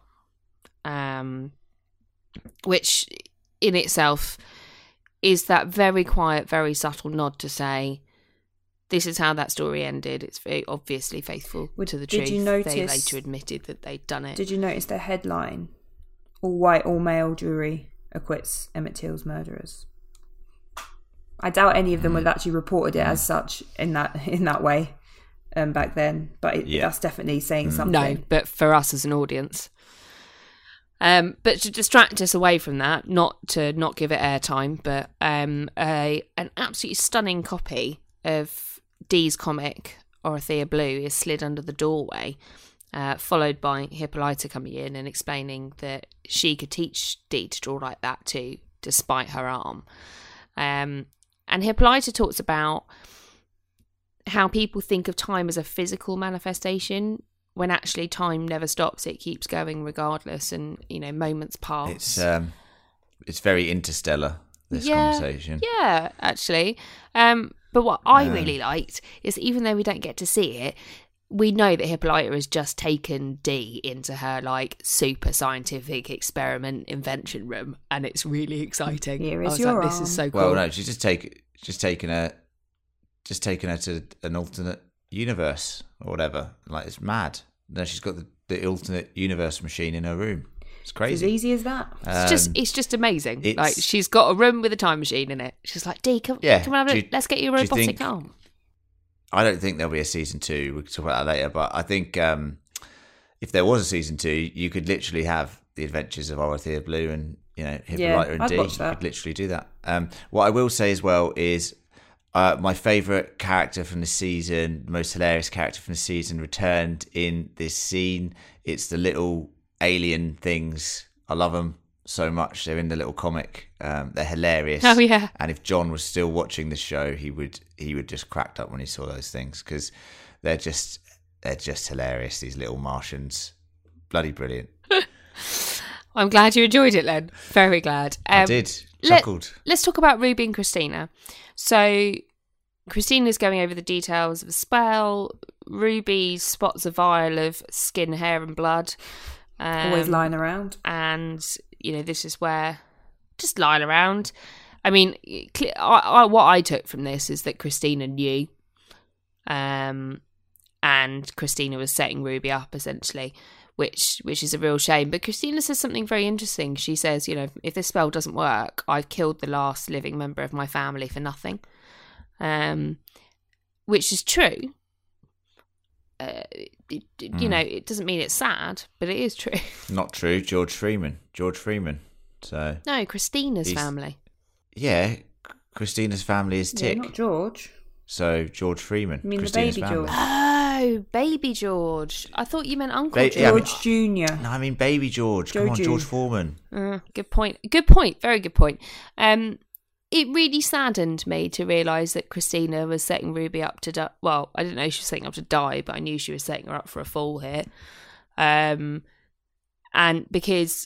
which in itself is that very quiet, very subtle nod to say, this is how that story ended. It's very obviously faithful to the truth. Did you notice, they later admitted that they'd done it. Did you notice the headline? All white, all male jury acquits Emmett Till's murderers. I doubt any of them would have actually reported it as such in that way back then, but that's definitely saying something. No, but for us as an audience. But to distract us away from that, not give it airtime, but an absolutely stunning copy of Dee's comic, Dorothea Blue, is slid under the doorway, followed by Hippolyta coming in and explaining that she could teach Dee to draw like that too, despite her arm. And Hippolyta talks about how people think of time as a physical manifestation, when actually time never stops. It keeps going regardless, and, you know, moments pass. It's very interstellar, this conversation. Yeah, actually. But what I really liked is, even though we don't get to see it, we know that Hippolyta has just taken Dee into her, like, super scientific experiment invention room, and it's really exciting. Here is your this is so cool. Well, no, she's just taken her to an alternate universe or whatever. Like, it's mad. No, she's got the alternate universe machine in her room. It's crazy. It's as easy as that. It's just amazing. Like, she's got a room with a time machine in it. She's like, Dee, come have a look. Let's get you a robotic arm. I don't think there'll be a season 2. We can talk about that later. But I think if there was a season 2, you could literally have the adventures of Dorothea Blue and, you know, Hippolyta and Dee. You could literally do that. What I will say as well is my favourite character from the season, the most hilarious character from the season, returned in this scene. It's the little alien things. I love them so much. They're in the little comic. They're hilarious. Oh yeah. And if John was still watching the show, he would just cracked up when he saw those things, because they're just hilarious. These little Martians, bloody brilliant. I'm glad you enjoyed it, Len. Very glad. I did. Chuckled. Let's talk about Ruby and Christina. So Christina's going over the details of a spell. Ruby spots a vial of skin, hair, and blood. Always lying around. And, you know, this is where, just lying around. I mean, what I took from this is that Christina knew. And Christina was setting Ruby up, essentially, which is a real shame. But Christina says something very interesting. She says, you know, if this spell doesn't work, I've killed the last living member of my family for nothing. Which is true. You know, it doesn't mean it's sad, but it is true. Not true. George Freeman. So no, Christina's family. Yeah, Christina's family is Tick. Yeah, not George. So George Freeman. I mean, Christina's the baby family. George. Oh, Oh, baby George. I thought you meant Uncle George. Yeah, George Jr. No, I mean baby George. Come on, George. George Foreman. Good point. Good point. Very good point. It really saddened me to realise that Christina was setting Ruby up to die. Well, I didn't know she was setting up to die, but I knew she was setting her up for a fall here. And because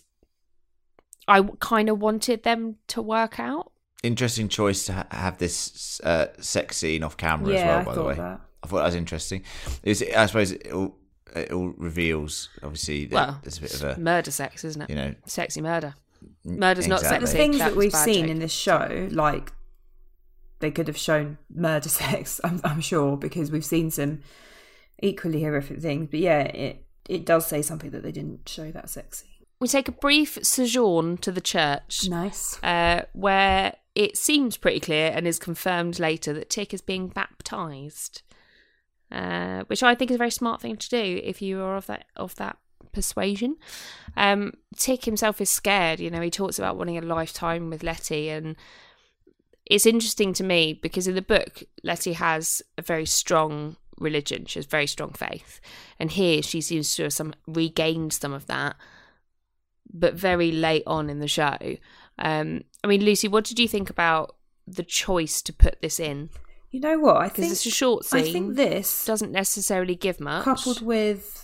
I kind of wanted them to work out. Interesting choice to have this sex scene off camera as well, by the way. I thought that was interesting. I suppose it all reveals, obviously, that there's a bit of a... Murder sex, isn't it? You know, sexy murder. Murder's not sexy. The things that we've seen joke. in this show, like, they could have shown murder sex, I'm sure, because we've seen some equally horrific things. But yeah, it does say something that they didn't show that sexy. We take a brief sojourn to the church. Nice. Where it seems pretty clear and is confirmed later that Tick is being baptised. Which I think is a very smart thing to do if you are of that persuasion. Tick himself is scared. You know, he talks about wanting a lifetime with Letty, and it's interesting to me because in the book, Letty has a very strong religion. She has very strong faith, and here she seems to have regained some of that, but very late on in the show. I mean, Lucy, what did you think about the choice to put this in? You know what? I think because it's a short scene. I think this doesn't necessarily give much. Coupled with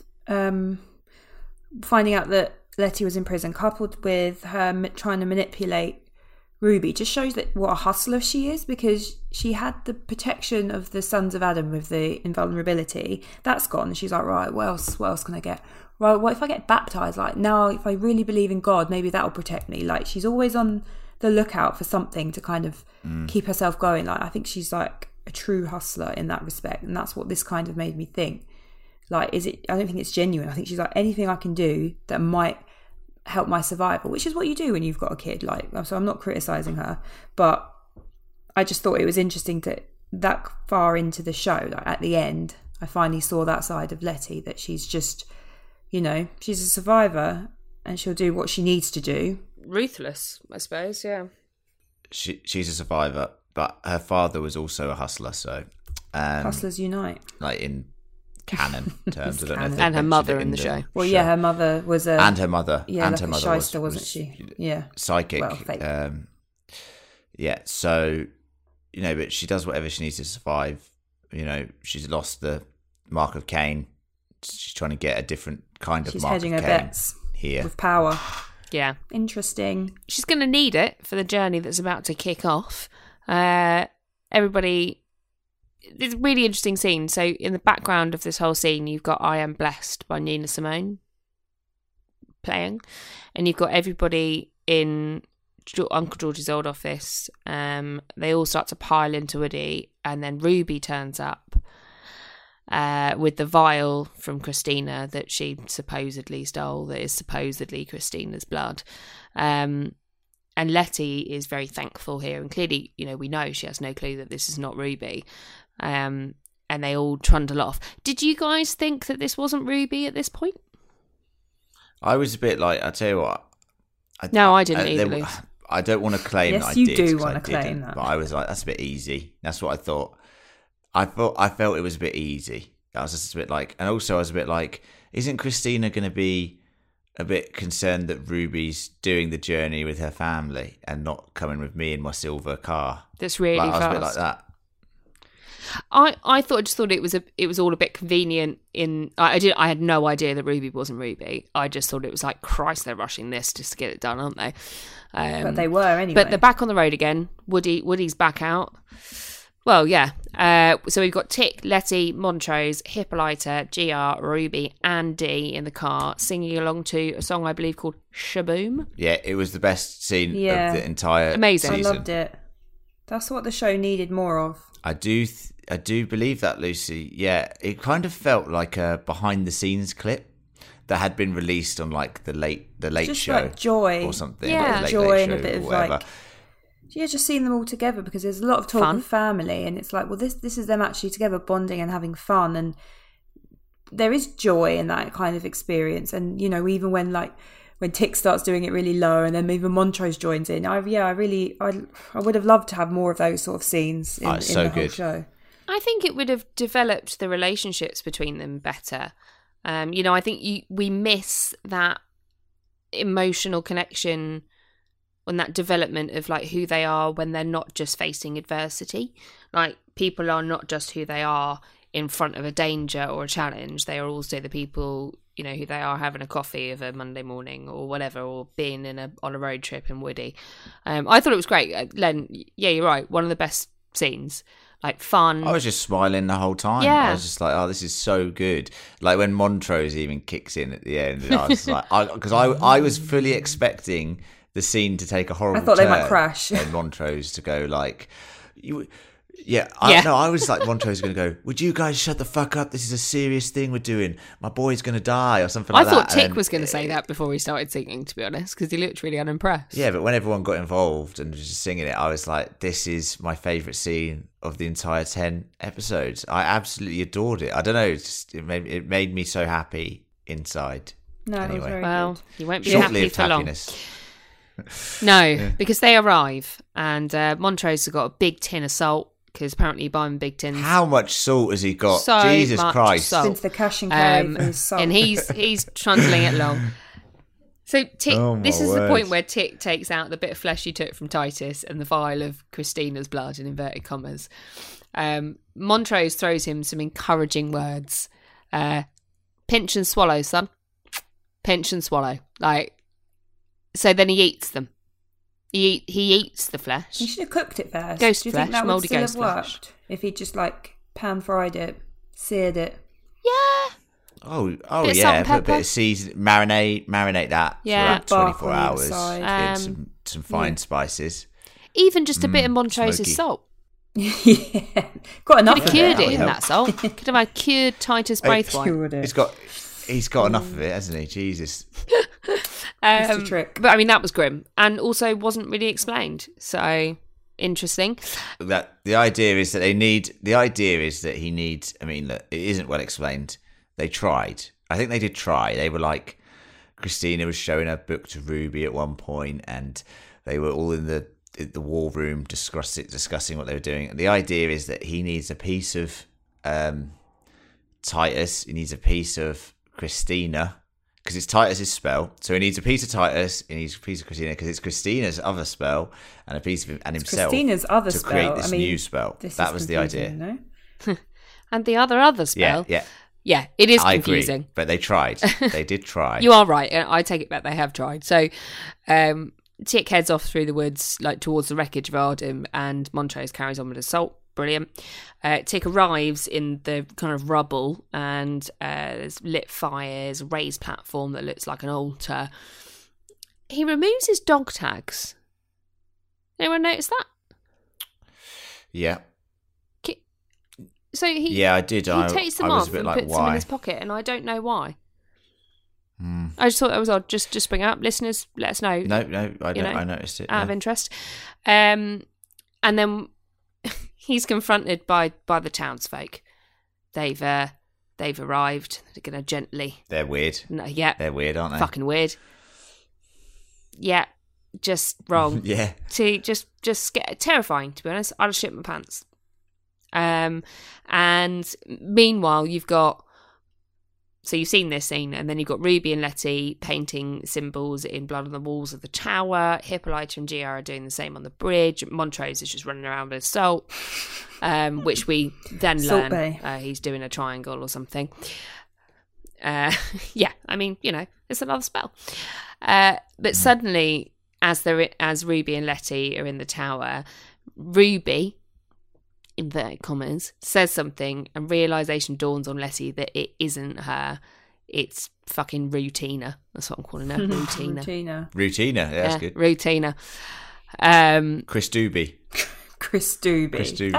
finding out that Letty was in prison, coupled with her trying to manipulate Ruby, just shows that what a hustler she is, because she had the protection of the Sons of Adam with the invulnerability. That's gone. And she's like, right, what else can I get? Right, what if I get baptised? Like, now, if I really believe in God, maybe that'll protect me. Like, she's always on the lookout for something to kind of keep herself going. Like, I think she's like a true hustler in that respect, and that's what this kind of made me think. Like, I don't think it's genuine. I think she's like, anything I can do that might help my survival, which is what you do when you've got a kid. Like, so I'm not criticising her, but I just thought it was interesting that far into the show, like at the end, I finally saw that side of Letty, that she's just, you know, she's a survivor and she'll do what she needs to do. Ruthless, I suppose, yeah. She's a survivor, but her father was also a hustler, so... Hustlers unite. Like in canon terms. I don't know if and her mother in the show. Well, yeah, her mother was a... And her mother. Yeah, and like her mother shyster, wasn't she? Yeah. Psychic. Well, fake. Yeah, so, you know, but she does whatever she needs to survive. You know, she's lost the Mark of Cain. She's trying to get a different kind of Mark of Cain. She's hedging her bets here. With power. Yeah. Interesting. She's going to need it for the journey that's about to kick off. Everybody... It's a really interesting scene. So in the background of this whole scene, you've got I Am Blessed by Nina Simone playing. And you've got everybody in Uncle George's old office. They all start to pile into Woody. And then Ruby turns up with the vial from Christina that she supposedly stole, that is supposedly Christina's blood. And Letty is very thankful here. And clearly, you know, we know she has no clue that this is not Ruby. And they all trundle off. Did you guys think that this wasn't Ruby at this point? I was a bit like, I tell you what. I didn't either. I don't want to claim that I you did. do want to claim that. But I was like, that's a bit easy. That's what I thought. I felt it was a bit easy. I was just a bit like, and also I was a bit like, isn't Christina going to be a bit concerned that Ruby's doing the journey with her family and not coming with me in my silver car? That's really fast. I was a bit like that. I just thought it was all a bit convenient. I had no idea that Ruby wasn't Ruby. I just thought it was like, Christ, they're rushing this just to get it done, aren't they? But they were anyway. But they're back on the road again. Woody's back out. Well, yeah. So we've got Tick, Letty, Montrose, Hippolyta, GR, Ruby, and Dee in the car singing along to a song I believe called Shaboom. Yeah, it was the best scene of the entire Amazing. season. I loved it. That's what the show needed more of. I do believe that, Lucy. Yeah, it kind of felt like a behind the scenes clip that had been released on like the late just show, like joy, or something. Yeah, like joy late and a show bit or of whatever. like, yeah, just seeing them all together, because there's a lot of talk of family, and it's like, well, this is them actually together bonding and having fun, and there is joy in that kind of experience. And you know, even when Tick starts doing it really low, and then even Montrose joins in. I would have loved to have more of those sort of scenes in the whole show. I think it would have developed the relationships between them better. I think we miss that emotional connection and that development of like who they are when they're not just facing adversity. Like, people are not just who they are in front of a danger or a challenge. They are also the people, who they are having a coffee of a Monday morning or whatever, or being on a road trip in Woody. I thought it was great. Len, yeah, you're right. One of the best scenes. Like, fun. I was just smiling the whole time. Yeah. I was just like, oh, this is so good. Like, when Montrose even kicks in at the end, I was like, because I was fully expecting the scene to take a horrible turn. I thought they might crash. And Montrose to go like, I was like, Montrose going to go, would you guys shut the fuck up? This is a serious thing we're doing. My boy's going to die or something like that. I thought Tick was going to say that before he started singing, to be honest, because he looked really unimpressed. Yeah, but when everyone got involved and was just singing it, I was like, this is my favourite scene of the entire 10 episodes. I absolutely adored it. I don't know, it made me so happy inside. No, anyway. it was very well, good. you won't be happy for happiness. long. No, because they arrive and Montrose has got a big tin of salt, because apparently you buy him big tins. How much salt has he got? So Jesus much Christ. salt. Into the cash and carry for his salt. And he's trundling it along. So Tick, this is the point where Tick takes out the bit of flesh he took from Titus and the vial of Christina's blood, in inverted commas. Montrose throws him some encouraging words. Pinch and swallow, son. Pinch and swallow. So then he eats them. He eats the flesh. He should have cooked it first. Ghost Do you flesh, think that would mouldy still ghost have flesh. worked if he just pan-fried it, seared it? Yeah. Oh Bit of salt yeah, and put a bit pepper. of season, marinate that Yeah. for about 24 Bark on the hours. inside. Get some fine spices. Even just a bit of Montrose's smoky. salt. Yeah, got enough Could have of cured it. it in that salt. Could have had cured Titus Braithwaite. Cured it. He's got enough of it, hasn't he? Jesus. That's the trick. But I mean, that was grim, and also wasn't really explained. So interesting. That the idea is that he needs. I mean, look, it isn't well explained. They tried. I think they did try. They were like, Christina was showing her book to Ruby at one point, and they were all in the war room discussing what they were doing. And the idea is that he needs a piece of Titus. He needs a piece of Christina, because it's Titus's spell. So he needs a piece of Titus, he needs a piece of Christina, because it's Christina's other spell, and a piece of him and himself. Christina's other to spell. create this new spell. That was the idea. No? And the other spell. Yeah. It is I confusing. agree, but they tried. They did try. You are right. I take it back. They have tried. So, Tick heads off through the woods, towards the wreckage of Arden, and Montrose carries on with assault. Brilliant. Tick arrives in the kind of rubble, and there's lit fires, a raised platform that looks like an altar. He removes his dog tags. Anyone notice that? Yeah. So I did. He takes them was off a bit and like, puts them in why? his pocket, and I don't know why. I just thought that was odd. Just bring it up. Listeners, let us know. No, I noticed it. Out of interest. And then he's confronted by the townsfolk. They've arrived. They're going to gently. They're weird. No, yeah. They're weird, aren't they? Fucking weird. Yeah, just wrong. Yeah. To just get terrifying. To be honest, I'd have shit my pants. And meanwhile, you've got. So you've seen this scene, and then you've got Ruby and Letty painting symbols in blood on the walls of the tower. Hippolyta and Gia are doing the same on the bridge. Montrose is just running around with salt, which we then Salt learn he's doing a triangle or something. Yeah, I mean, it's another spell. But suddenly, as Ruby and Letty are in the tower, Ruby, inverted commas, says something, and realisation dawns on Letty that it isn't her, it's fucking Rutina. That's what I'm calling her. Rutina. Rutina, yeah, that's good. Rutina. Chris Doobie. Chris Doobie.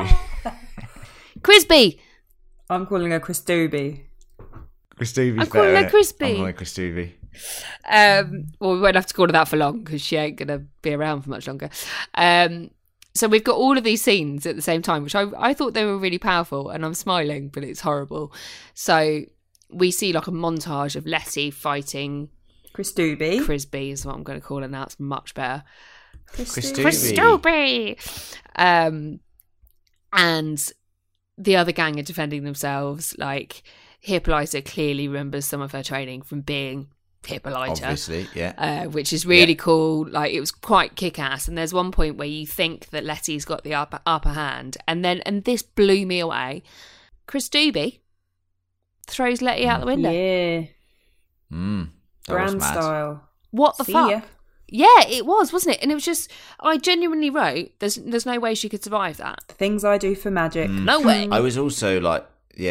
Crisby! I'm calling her Chris Doobie. Chris Doobie's I'm calling her Crispy. I'm calling Chris Doobie. Well, we won't have to call her that for long, because she ain't going to be around for much longer. So we've got all of these scenes at the same time, which I thought they were really powerful, and I'm smiling, but it's horrible. So we see a montage of Letty fighting Chris Doobie. Crisby is what I'm going to call her now. It's much better. Chris Chris Doobie. Doobie. And the other gang are defending themselves. Like, Hippolyta clearly remembers some of her training from being Hippolyta. Obviously, yeah. Which is really cool. Like, it was quite kick-ass. And there's one point where you think that Letty's got the upper hand. And this blew me away. Chris Doobie throws Letty out the window. Yeah. Brand style. What the See fuck? ya. Yeah, it was, wasn't it? And it was just, I genuinely wrote, there's no way she could survive that. Things I do for magic. No way. I was also like,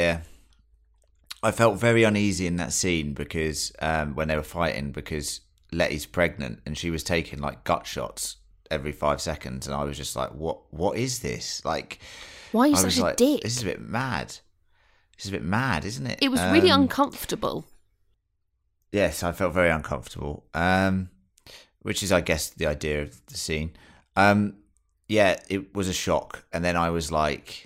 I felt very uneasy in that scene because when they were fighting, because Letty's pregnant and she was taking like gut shots every 5 seconds, and I was just like, what is this? Like, why are you I such was a like, dick? This is a bit mad. This is a bit mad, isn't it? It was really uncomfortable. Yes, I felt very uncomfortable. Which is, I guess, the idea of the scene. Yeah, it was a shock. And then I was like,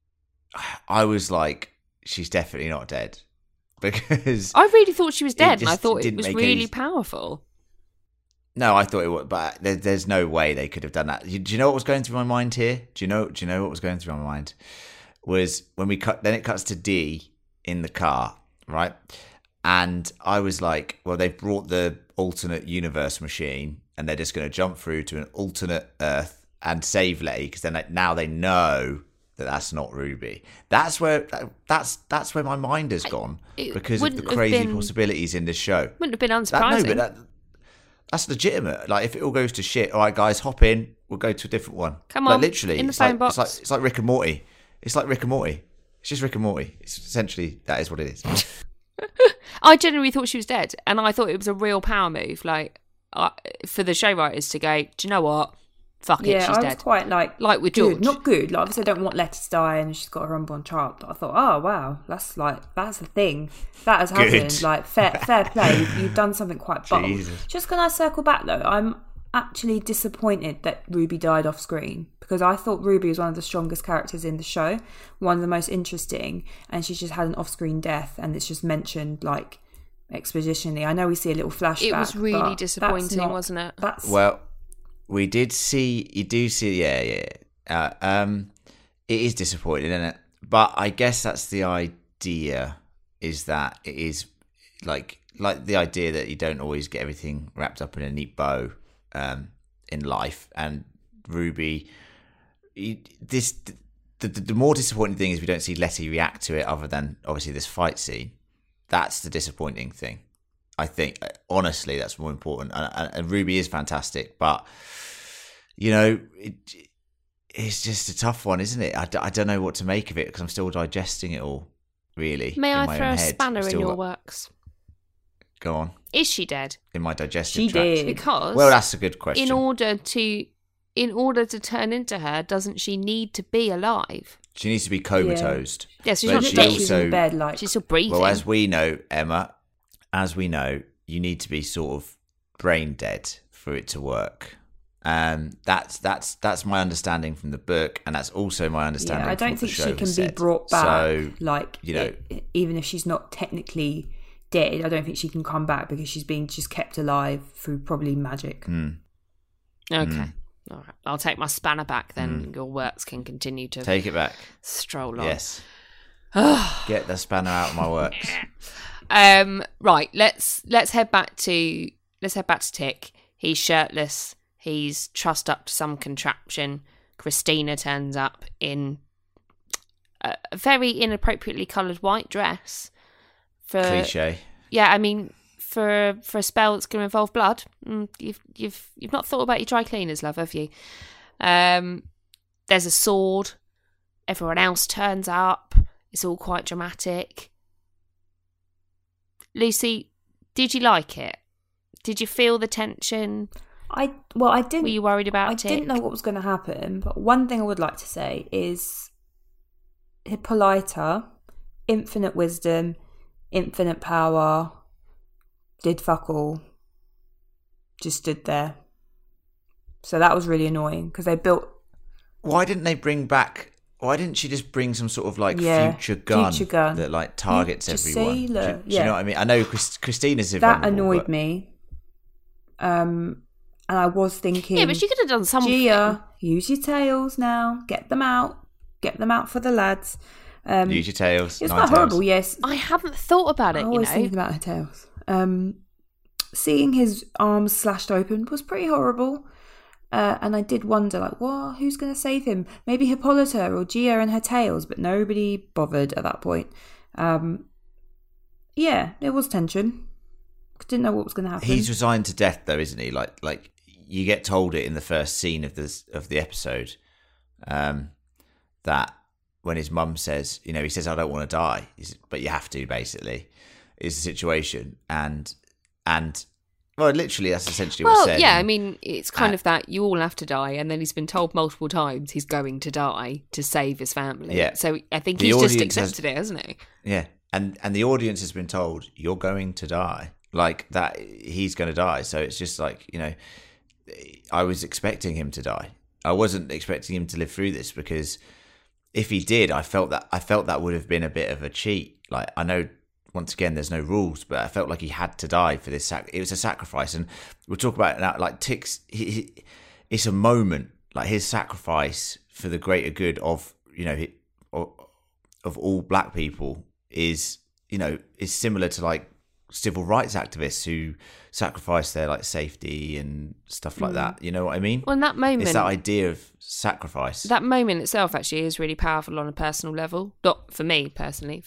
she's definitely not dead. Because I really thought she was dead, and I just thought it didn't was make really any- powerful. No, I thought it was, but there's no way they could have done that. Do you know what was going through my mind here? Do you know what was going through my mind? Was when we cut, then it cuts to D in the car, right? And I was like, well, they've brought the alternate universe machine, and they're just going to jump through to an alternate Earth and save Letty, because then now they know that that's not Ruby. That's where my mind has gone because of the crazy possibilities in this show. Wouldn't have been unsurprising. But that's legitimate. Like, if it all goes to shit, all right, guys, hop in. We'll go to a different one. Come like, on, literally, in the it's phone like, box. It's like Rick and Morty. It's like Rick and Morty. It's just Rick and Morty. It's essentially, that is what it is. I genuinely thought she was dead, and I thought it was a real power move, like for the show writers to go, do you know what? Fuck it, she's I dead. was quite like with good, George. not good. Like, obviously, I don't want Letty to die, and she's got her unborn child. But I thought, oh wow, that's a thing that has happened. Good. Like, fair play. You've done something quite bold. Jesus. Just can I circle back though? I'm actually disappointed that Ruby died off screen, because I thought Ruby was one of the strongest characters in the show, one of the most interesting, and she's just had an off-screen death, and it's just mentioned like expositionally. I know we see a little flashback. It was really but disappointing, that's not- wasn't it? Well, we did see, you do see, it is disappointing, isn't it? But I guess that's the idea, is that it is like the idea that you don't always get everything wrapped up in a neat bow in life. And Ruby, the more disappointing thing is we don't see Letty react to it, other than obviously this fight scene. That's the disappointing thing. I think, honestly, that's more important. And Ruby is fantastic, but you know, it's just a tough one, isn't it? I don't know what to make of it, because I'm still digesting it all. Really, May in I my throw own a head. spanner I've in still your got- works? Go on. Is she dead? In my digestive She tract. did. Because Well, that's a good question. in order to turn into her, doesn't she need to be alive? She needs to be comatose. Yeah, so she's But not she dead. She's also- in bed, like She's still breathing. Well, as we know, Emma, you need to be sort of brain dead for it to work. That's my understanding from the book, and that's also my understanding. I from don't what the think show she can has be said. brought back. So, like, you know, even if she's not technically dead, I don't think she can come back, because she's being just kept alive through probably magic. Okay. All right. I'll take my spanner back then. Your works can continue to take it back. stroll on. Yes. Get the spanner out of my works. Right. Let's head back to Tick. He's shirtless. He's trussed up to some contraption. Christina turns up in a very inappropriately coloured white dress. Cliche. Yeah, I mean, for a spell that's going to involve blood, you've not thought about your dry cleaners, love, have you? There's a sword. Everyone else turns up. It's all quite dramatic. Lucy, did you like it? Did you feel the tension? I didn't. Were you worried about I it? didn't know what was going to happen, but one thing I would like to say is Hippolyta, infinite wisdom, infinite power, did fuck all, just stood there. So that was really annoying, because they built... Why didn't she just bring some sort of like future gun that like targets Just everyone? say, Do look, you know what I mean? I know Christina's That invulnerable, annoyed but me. And I was thinking... Yeah, but she could have done something. Gia, use your tails now. Get them out. Get them out for the lads. Use your tails. It's quite horrible, yes. I haven't thought about it, I always thinking about her tails. Seeing his arms slashed open was pretty horrible. And I did wonder, like, well, who's going to save him? Maybe Hippolyta or Gia and her tails, but nobody bothered at that point. Yeah, there was tension. Didn't know what was going to happen. He's resigned to death, though, isn't he? Like you get told it in the first scene of the episode, that when his mum says, he says, "I don't want to die," but you have to. Basically, is the situation, and well, literally, that's essentially what's said. Yeah, I mean, it's kind of that you all have to die, and then he's been told multiple times he's going to die to save his family. Yeah. So I think he's just accepted it, hasn't he? Yeah, and the audience has been told, you're going to die. Like that, he's going to die. So it's just like, I was expecting him to die. I wasn't expecting him to live through this, because if he did, I felt that would have been a bit of a cheat. Like, I know, once again, there's no rules, but I felt like he had to die for this. It was a sacrifice, and we'll talk about it now. Like Tick's, it's a moment. Like his sacrifice for the greater good of of all black people is similar to like civil rights activists who sacrifice their like safety and stuff like that. You know what I mean? Well, in that moment, it's that idea of sacrifice. That moment itself actually is really powerful on a personal level. Not for me personally,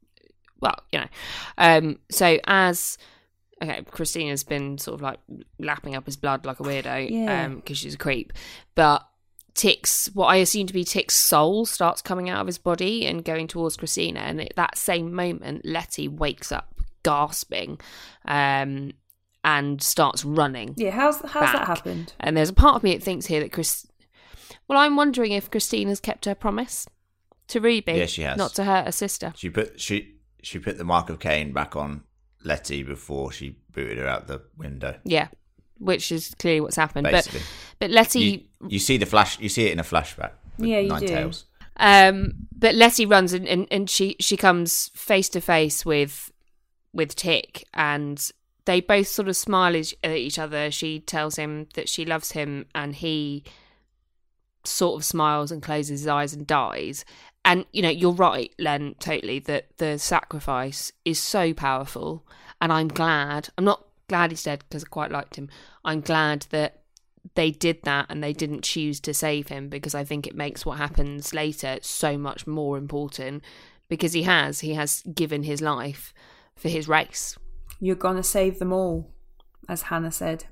so as Christina's been sort of like lapping up his blood like a weirdo, because she's a creep, but what I assume to be Tick's soul starts coming out of his body and going towards Christina, and at that same moment Letty wakes up gasping and starts running. Yeah, how's that happened? And there's a part of me that thinks here that I'm wondering if Christina's kept her promise to Ruby. Yeah, she has. Not to hurt her sister. She put the mark of Cain back on Letty before she booted her out the window. Yeah, which is clearly what's happened. Basically. But Letty, you see the flash. You see it in a flashback. Yeah, you Nine do. Tails. But Letty runs and she comes face to face with Tick, and they both sort of smile at each other. She tells him that she loves him, and he sort of smiles and closes his eyes and dies. And, you're right, Len, totally, that the sacrifice is so powerful. And I'm not glad he's dead because I quite liked him. I'm glad that they did that and they didn't choose to save him, because I think it makes what happens later so much more important, because he has given his life for his race. You're going to save them all, as Hannah said.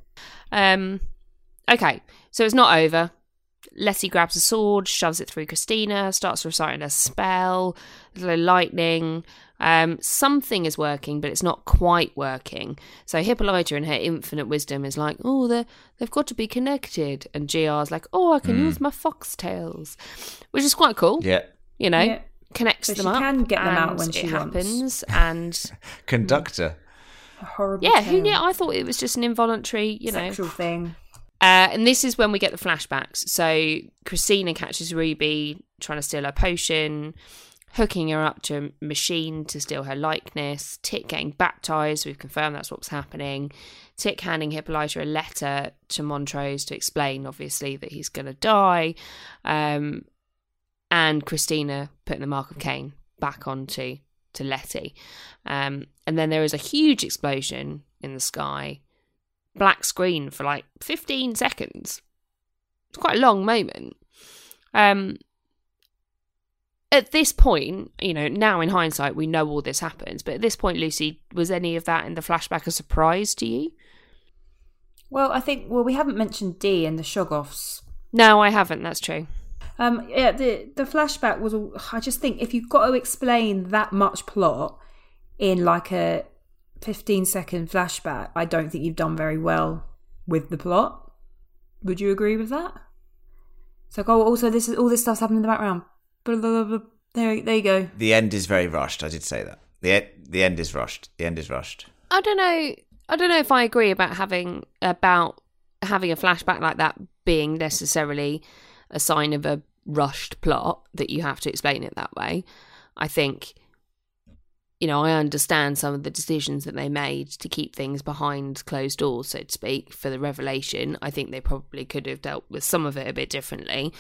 Okay, so it's not over. Letty grabs a sword, shoves it through Christina, starts reciting a spell, a little lightning. Something is working, but it's not quite working. So Hippolyta, in her infinite wisdom, is like, oh, they've got to be connected. And GR's like, oh, I can use my foxtails, which is quite cool. Yeah. Connects so them she up. Can get them out when she happens. And conductor. A horrible. Yeah, who knew? I thought it was just an involuntary, sexual thing. And this is when we get the flashbacks. So Christina catches Ruby trying to steal her potion, hooking her up to a machine to steal her likeness, Tick getting baptised. We've confirmed that's what's happening. Tick handing Hippolyta a letter to Montrose to explain, obviously, that he's going to die. And Christina putting the mark of Cain back onto Letty. And then there is a huge explosion in the sky. Black screen for like 15 seconds. It's quite a long moment. At this point, now in hindsight, we know all this happens. But at this point, Lucy, was any of that in the flashback a surprise to you? Well, we haven't mentioned Dee and the Shoggoths. No, I haven't. That's true. The flashback was. I just think if you've got to explain that much plot in like a 15-second flashback, I don't think you've done very well with the plot. Would you agree with that? It's like, also all this stuff's happening in the background. Blah, blah, blah, blah. There you go. The end is very rushed. I did say that. The end is rushed. The end is rushed. I don't know if I agree about having a flashback like that being necessarily a sign of a rushed plot, that you have to explain it that way. I think, I understand some of the decisions that they made to keep things behind closed doors, so to speak, for the revelation. I think they probably could have dealt with some of it a bit differently.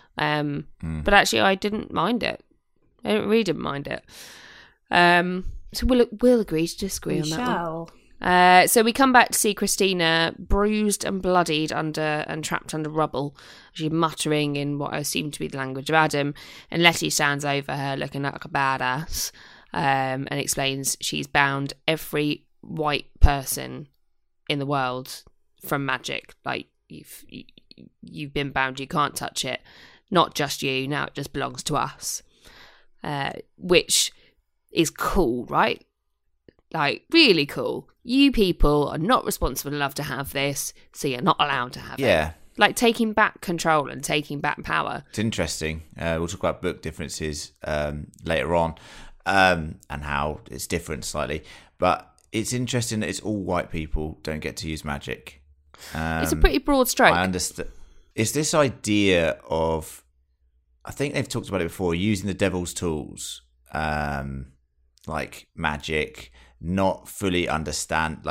But actually, I didn't mind it. I really didn't mind it. So we'll agree to disagree on that one. So we come back to see Christina bruised and bloodied and trapped under rubble. She's muttering in what I assume to be the language of Adam, and Letty stands over her looking like a badass, and explains she's bound every white person in the world from magic. Like, you've been bound, you can't touch it. Not just you, now it just belongs to us. Which is cool, right? Like, really cool. You people are not responsible enough to have this, so you're not allowed to have it. Yeah. Like, taking back control and taking back power. It's interesting. We'll talk about book differences later on, and how it's different slightly. But it's interesting that it's all white people don't get to use magic. It's a pretty broad stroke. I understand. It's this idea of, I think they've talked about it before, using the devil's tools, like magic, not fully understanding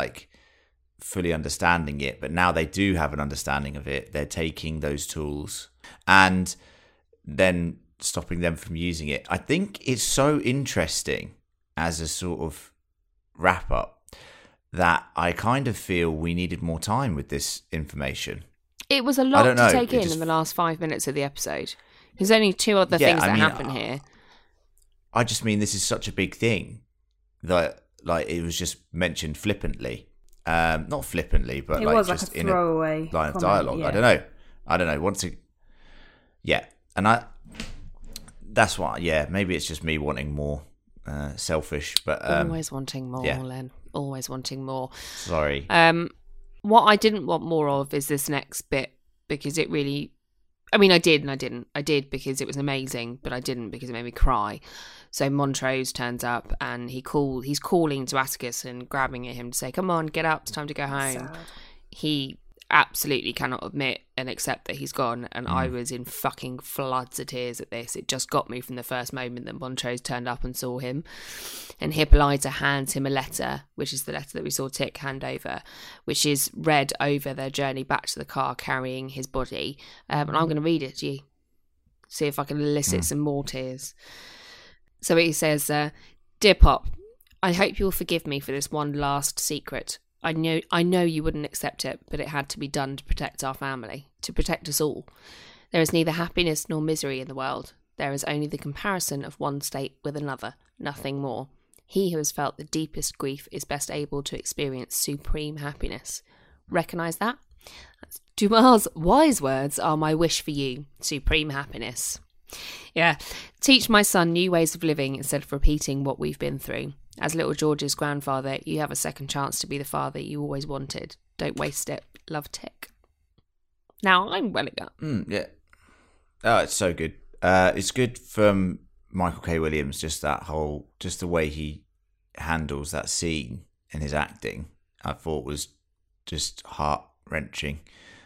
it, but now they do have an understanding of it. They're taking those tools and then stopping them from using it. I think it's so interesting as a sort of wrap up that I kind of feel we needed more time with this information. It was a lot to take in the last 5 minutes of the episode. There's only two other things that happen here. I just mean this is such a big thing that, like, it was just mentioned flippantly. Not flippantly, but it was just like a throwaway in a line comment, of dialogue. yeah. I don't know. That's why. Yeah, maybe it's just me wanting more, selfish. But always wanting more, yeah. Len. Always wanting more. Sorry. What I didn't want more of is this next bit, because it really... I mean, I did and I didn't. I did because it was amazing, but I didn't because it made me cry. So Montrose turns up and he's calling to Atticus and grabbing at him to say, come on, get up, it's time to go home. Sad. He absolutely cannot admit and accept that he's gone, and I was in fucking floods of tears at this. It just got me from the first moment that Montrose turned up and saw him. And Hippolyta hands him a letter, which is the letter that we saw Tick hand over, which is read over their journey back to the car carrying his body. And I'm going to read it to you, see if I can elicit some more tears. So he says, Dear Pop, I hope you'll forgive me for this one last secret. I know you wouldn't accept it, but it had to be done to protect our family, to protect us all. There is neither happiness nor misery in the world. There is only the comparison of one state with another, nothing more. He who has felt the deepest grief is best able to experience supreme happiness. Recognise that? Dumas' wise words are my wish for you, supreme happiness. Yeah, teach my son new ways of living instead of repeating what we've been through. As little George's grandfather, you have a second chance to be the father you always wanted. Don't waste it. Love, Tick. Now, I'm welling up. Yeah. Oh, it's so good. It's good from Michael K. Williams, just the way he handles that scene and his acting, I thought was just heart-wrenching.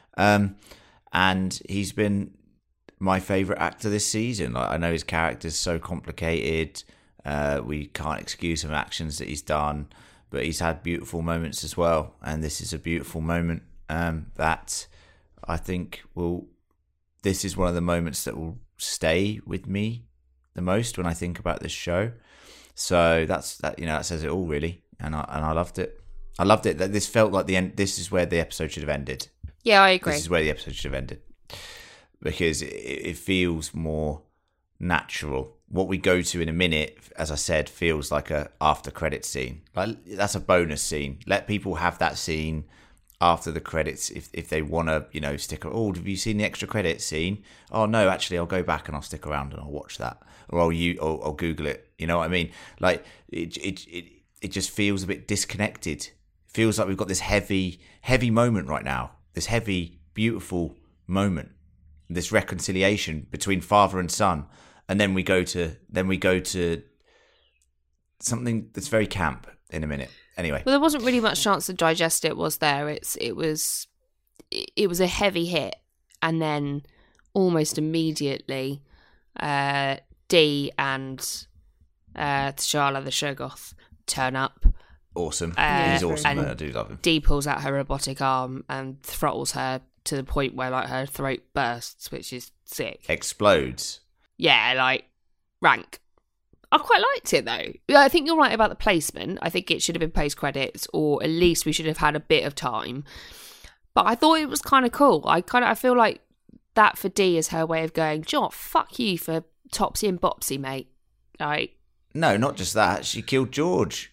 And he's been my favourite actor this season. I know his character's so complicated. We can't excuse some actions that he's done, but he's had beautiful moments as well, and this is a beautiful moment that I think this is one of the moments that will stay with me the most when I think about this show. So that says it all, really, and I loved it. I loved it. That this felt like the end. This is where the episode should have ended. Yeah, I agree. This is where the episode should have ended, because it feels more natural. What we go to in a minute, as I said, feels like a after credits scene. Like, that's a bonus scene. Let people have that scene after the credits if they want to, stick around. Oh, have you seen the extra credits scene? Oh no, actually, I'll go back and I'll stick around and I'll watch that, or I'll Google it. You know what I mean? Like, it just feels a bit disconnected. It feels like we've got this heavy moment right now. This heavy, beautiful moment. This reconciliation between father and son. And then we go to something that's very camp in a minute. Anyway, well, there wasn't really much chance to digest it, was there? It was a heavy hit, and then almost immediately, Dee and T'Challa the Shoggoth turn up. Awesome. He's awesome. I do love him. Dee pulls out her robotic arm and throttles her to the point where, like, her throat bursts, which is sick. Explodes. Yeah, like, rank. I quite liked it, though. Yeah, I think you're right about the placement. I think it should have been post-credits, or at least we should have had a bit of time. But I thought it was kind of cool. I feel like that for Dee is her way of going, "John, fuck you for Topsy and Bopsy, mate." Like, no, not just that. She killed George.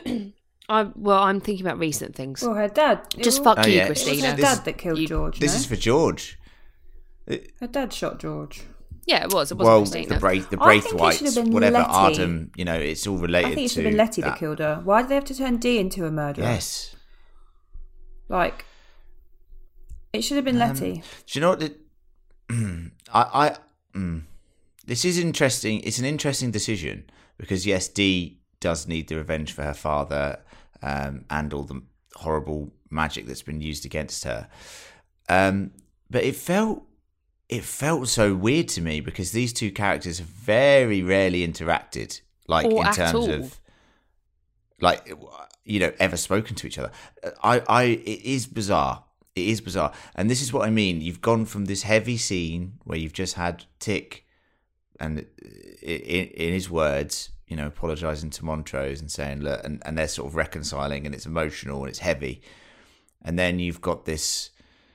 I'm thinking about recent things. Well, her dad. Just fuck you, yeah. Christina. It was her dad that killed George. This no? is for George. Her dad shot George. Yeah, it was. It Well, wasn't the Christina. Braithwaites, whatever, Letty. Arden, it's all related to I think it should have been Letty that killed her. Why did they have to turn Dee into a murderer? Yes. Like, it should have been Letty. Do you know what? This is interesting. It's an interesting decision because, yes, Dee does need the revenge for her father and all the horrible magic that's been used against her. But it felt so weird to me because these two characters have very rarely interacted, like or in terms all. of, like, ever spoken to each other. It is bizarre. It is bizarre, and this is what I mean. You've gone from this heavy scene where you've just had Tick, and in his words, apologising to Montrose and saying, look, and they're sort of reconciling, and it's emotional and it's heavy, and then you've got this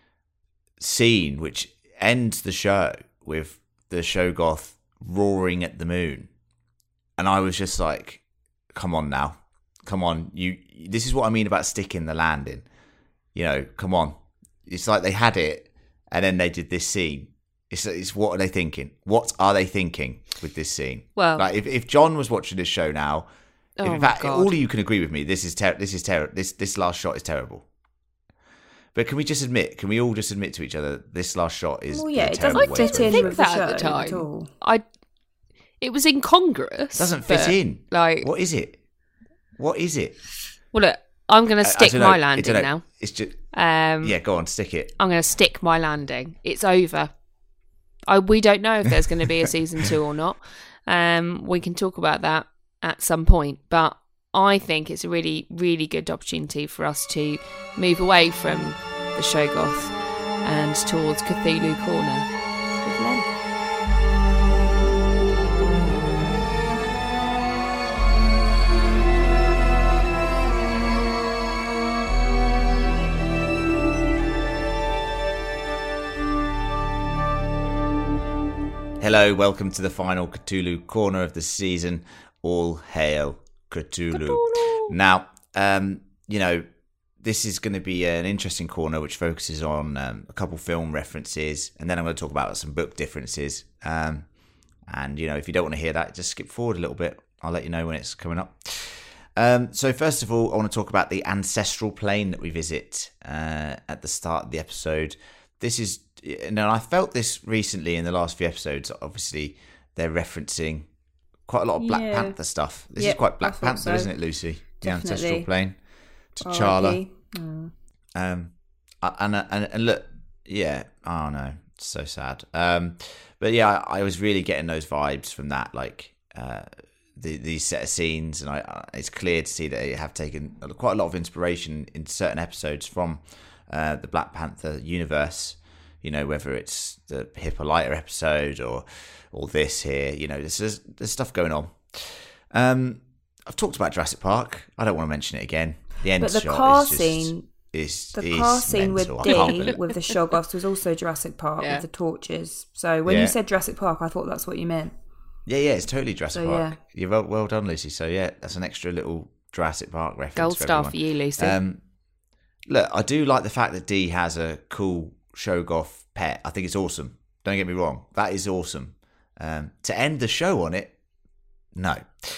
scene which ends the show with the Shoggoth roaring at the moon, and I was just like, come on now, come on, this is what I mean about sticking the landing, come on. It's like they had it and then they did this scene. It's what are they thinking? What are they thinking with this scene? Well, like if John was watching this show now, in fact, all of you can agree with me, this is terrible. This last shot is terrible. But can we all just admit to each other this last shot is it terrible. doesn't fit in with the show at the time. at all. It was incongruous. It doesn't fit in. Like, what is it? Well, look, I'm going to stick my landing now. It's just go on, stick it. I'm going to stick my landing. It's over. We don't know if there's going to be a season 2 or not. We can talk about that at some point, but I think it's a really, really good opportunity for us to move away from the Shoggoth and towards Cthulhu Corner with Len. Hello, welcome to the final Cthulhu Corner of the season. All hail Cthulhu. Now, this is going to be an interesting corner which focuses on a couple film references, and then I'm going to talk about some book differences. And, if you don't want to hear that, just skip forward a little bit. I'll let you know when it's coming up. So first of all, I want to talk about the ancestral plane that we visit at the start of the episode. This is, and I felt this recently in the last few episodes. Obviously, they're referencing quite a lot of Black Panther stuff. This is quite Black Panther, isn't it, Lucy? Definitely. The ancestral plane. T'Challa. And look, oh no, it's so sad. But yeah, I was really getting those vibes from that, like these set of scenes, and it's clear to see that they have taken quite a lot of inspiration in certain episodes from the Black Panther universe. Whether it's the Hippolyta episode or this here, there's stuff going on. I've talked about Jurassic Park. I don't want to mention it again. The end shot car is just, scene, the car scene with mental. Dee with the Shoggoths was also Jurassic Park with the torches. So when you said Jurassic Park, I thought that's what you meant. Yeah, it's totally Jurassic Park. Yeah. You're well done, Lucy. So yeah, that's an extra little Jurassic Park reference. Gold star for you, Lucy. Look, I do like the fact that Dee has a cool Shoggoth pet. I think it's awesome. Don't get me wrong. That is awesome. To end the show on it, no.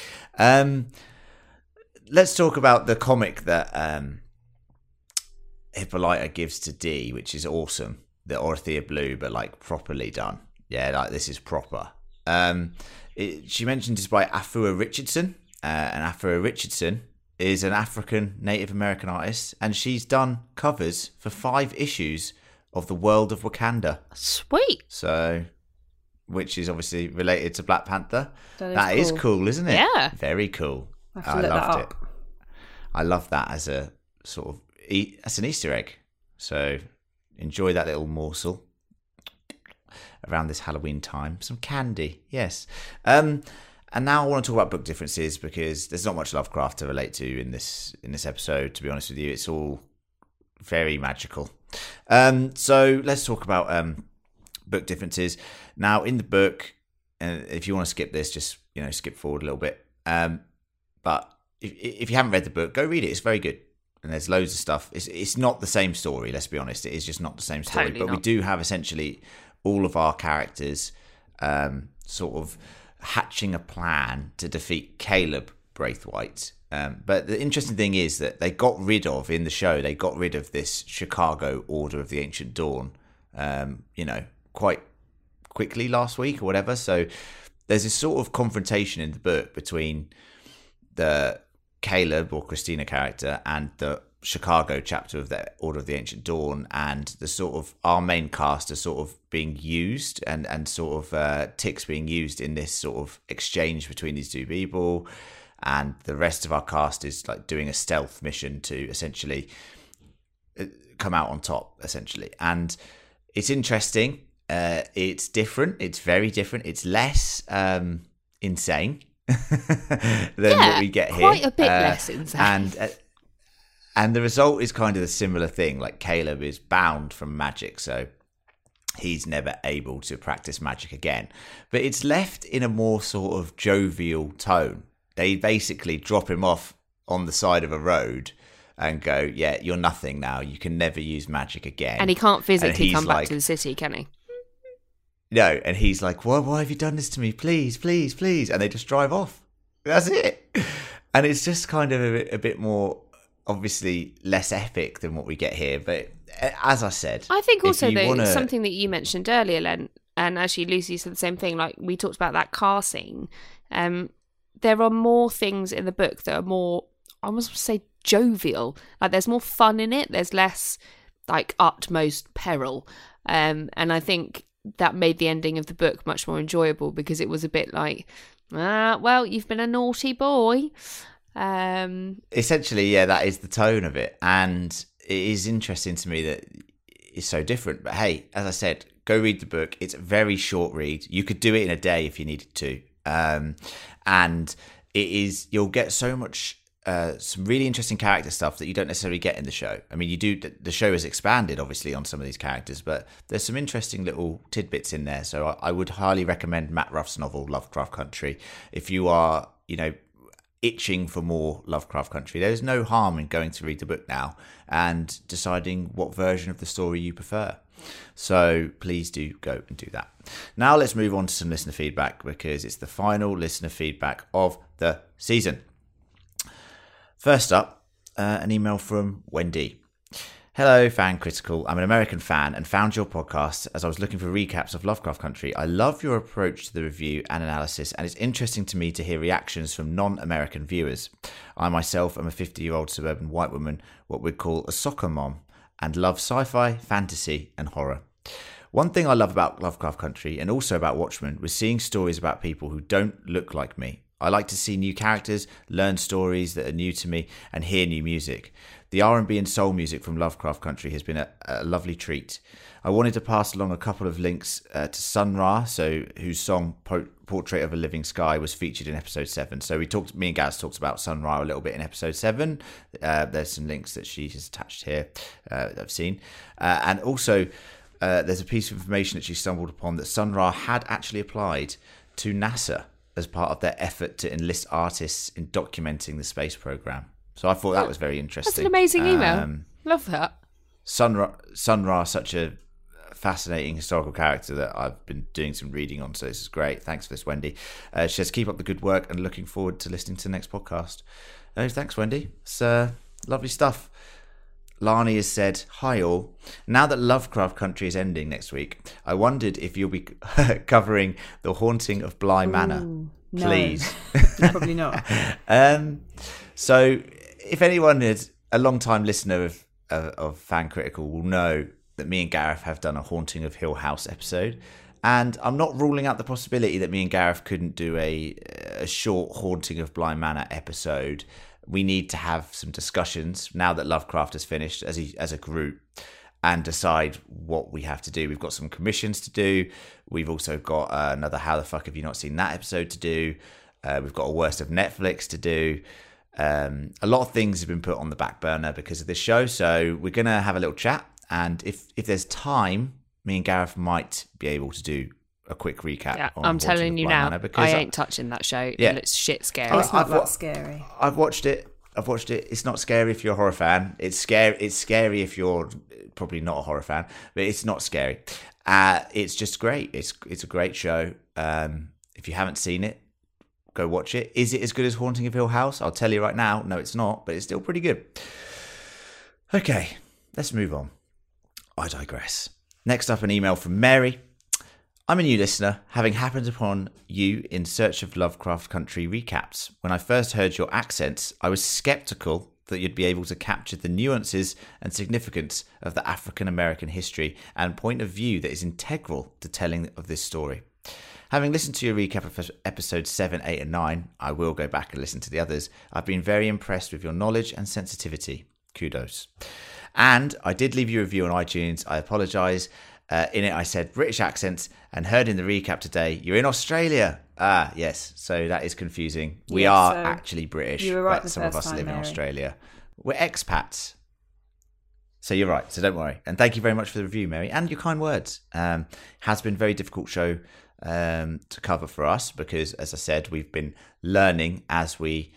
Let's talk about the comic that Hippolyta gives to Dee, which is awesome. The Orthia Blue, but like properly done. Yeah, like this is proper. She mentioned it's by Afua Richardson, and Afua Richardson is an African Native American artist, and she's done covers for 5 issues of The World of Wakanda. Sweet. So, which is obviously related to Black Panther. That is cool, isn't it? Yeah. Very cool. I loved it. I love that as a sort of as an Easter egg. So enjoy that little morsel. around this Halloween time. Some candy, yes. And now I want to talk about book differences because there's not much Lovecraft to relate to in this episode, to be honest with you. It's all very magical. So let's talk about book differences. Now, in the book, if you want to skip this, just skip forward a little bit. But if you haven't read the book, go read it. It's very good. And there's loads of stuff. It's not the same story, let's be honest. It is just not the same story. Totally but not. We do have essentially all of our characters sort of hatching a plan to defeat Caleb Braithwaite. But the interesting thing is that they got rid of this Chicago Order of the Ancient Dawn, quite quickly last week or whatever. So there's this sort of confrontation in the book between the Caleb or Christina character and the Chicago chapter of the Order of the Ancient Dawn, and the sort of our main cast are sort of being used and sort of Tix being used in this sort of exchange between these two people, and the rest of our cast is like doing a stealth mission to essentially come out on top, essentially. And it's interesting. It's different. It's very different. It's less insane than what we get here. Quite a bit less insane. And the result is kind of a similar thing. Like Caleb is bound from magic, so he's never able to practice magic again. But it's left in a more sort of jovial tone. They basically drop him off on the side of a road and go, yeah, you're nothing now. You can never use magic again. And he can't physically come back to the city, can he? No, and he's like, why have you done this to me? Please, please, please. And they just drive off. That's it. And it's just kind of a bit more, obviously, less epic than what we get here. But as I said, I think also something that you mentioned earlier, Len, and actually Lucy said the same thing, like we talked about that car scene. There are more things in the book that are more, I almost say, jovial. Like there's more fun in it. There's less like utmost peril. And I think that made the ending of the book much more enjoyable because it was a bit like, well, you've been a naughty boy. Essentially, yeah, that is the tone of it. And it is interesting to me that it's so different. But hey, as I said, go read the book. It's a very short read. You could do it in a day if you needed to. And you'll get so much some really interesting character stuff that you don't necessarily get in the show. I mean, the show has expanded obviously on some of these characters, but there's some interesting little tidbits in there. So I would highly recommend Matt Ruff's novel Lovecraft Country if you are itching for more Lovecraft Country. There's no harm in going to read the book now and deciding what version of the story you prefer. So please do go and do that. Now let's move on to some listener feedback because it's the final listener feedback of the season. First up, an email from Wendy. Hello, Fan Critical. I'm an American fan and found your podcast as I was looking for recaps of Lovecraft Country. I love your approach to the review and analysis, and it's interesting to me to hear reactions from non-American viewers. I myself am a 50-year-old suburban white woman, what we'd call a soccer mom, and love sci-fi, fantasy, and horror. One thing I love about Lovecraft Country and also about Watchmen was seeing stories about people who don't look like me. I like to see new characters, learn stories that are new to me, and hear new music. The R&B and soul music from Lovecraft Country has been a lovely treat. I wanted to pass along a couple of links to Sun Ra, whose song Portrait of a Living Sky was featured in episode 7. So me and Gaz talked about Sun Ra a little bit in episode 7. There's some links that she has attached here that I've seen. And also, there's a piece of information that she stumbled upon that Sun Ra had actually applied to NASA as part of their effort to enlist artists in documenting the space program. So I thought that was very interesting. That's an amazing email. Love that. Sun Ra, such a fascinating historical character that I've been doing some reading on, so this is great. Thanks for this, Wendy. She says, keep up the good work and looking forward to listening to the next podcast. Thanks, Wendy. It's lovely stuff. Lani has said, hi all. Now that Lovecraft Country is ending next week, I wondered if you'll be covering The Haunting of Bly Manor. Please. No, probably not. So if anyone is a long-time listener of Fan Critical will know that me and Gareth have done a Haunting of Hill House episode. And I'm not ruling out the possibility that me and Gareth couldn't do a short Haunting of Bly Manor episode. We need to have some discussions now that Lovecraft has finished as a group. and decide what we have to do. We've got some commissions to do. We've also got another How the Fuck Have You Not Seen That episode to do. We've got a Worst of Netflix to do. A lot of things have been put on the back burner because of this show. So we're going to have a little chat. And if there's time, me and Gareth might be able to do a quick recap. Yeah, on I'm telling you now, I ain't touching that show. Yeah. And it's shit scary. It's not that scary. I've watched it. It's not scary if you're a horror fan. It's scary if you're probably not a horror fan, but it's not scary. It's just great. It's a great show. If you haven't seen it, go watch it. Is it as good as Haunting of Hill House? I'll tell you right now, no, it's not, but it's still pretty good. Okay, let's move on. I digress. Next up, an email from Mary. I'm a new listener, having happened upon you in Search of Lovecraft Country recaps. When I first heard your accents, I was sceptical that you'd be able to capture the nuances and significance of the African American history and point of view that is integral to telling of this story. Having listened to your recap of episodes 7, 8 and 9, I will go back and listen to the others. I've been very impressed with your knowledge and sensitivity. Kudos. And I did leave you a review on iTunes. I apologise. In it, I said British accents and heard in the recap today, you're in Australia. Ah, yes. So that is confusing. We are actually British, you were right, but some of us live Mary. in Australia. We're expats. So you're right. So don't worry. And thank you very much for the review, Mary, and your kind words. Has been a very difficult show to cover for us because, as I said, we've been learning as we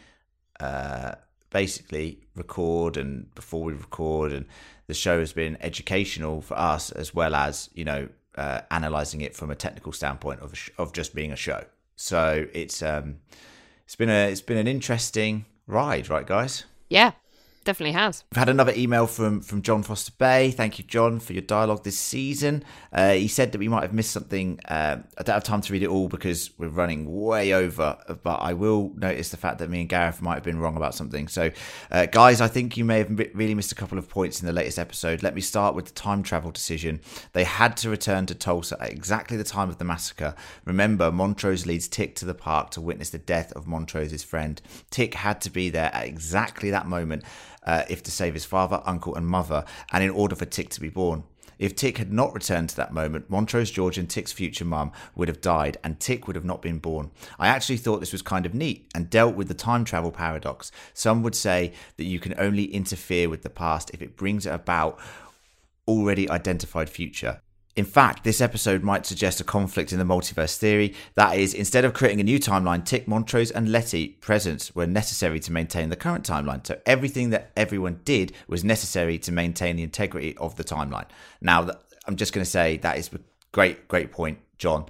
basically record and before we record, and the show has been educational for us as well as, analysing it from a technical standpoint of just being a show. So it's been an interesting ride, right, guys? Yeah, definitely has. We've had another email from John Foster Bay. Thank you, John, for your dialogue this season. He said that we might have missed something. I don't have time to read it all because we're running way over, but I will notice the fact that me and Gareth might have been wrong about something. So, guys, I think you may have really missed a couple of points in the latest episode. Let me start with the time travel decision. They had to return to Tulsa at exactly the time of the massacre. Remember, Montrose leads Tick to the park to witness the death of Montrose's friend. Tick had to be there at exactly that moment. If to save his father, uncle and mother, and in order for Tick to be born. If Tick had not returned to that moment, Montrose George and Tick's future mum would have died and Tick would have not been born. I actually thought this was kind of neat and dealt with the time travel paradox. Some would say that you can only interfere with the past if it brings about already identified future. In fact, this episode might suggest a conflict in the multiverse theory. That is, instead of creating a new timeline, Tick, Montrose and Letty presence were necessary to maintain the current timeline. So everything that everyone did was necessary to maintain the integrity of the timeline. Now, I'm just going to say that is a great point, John.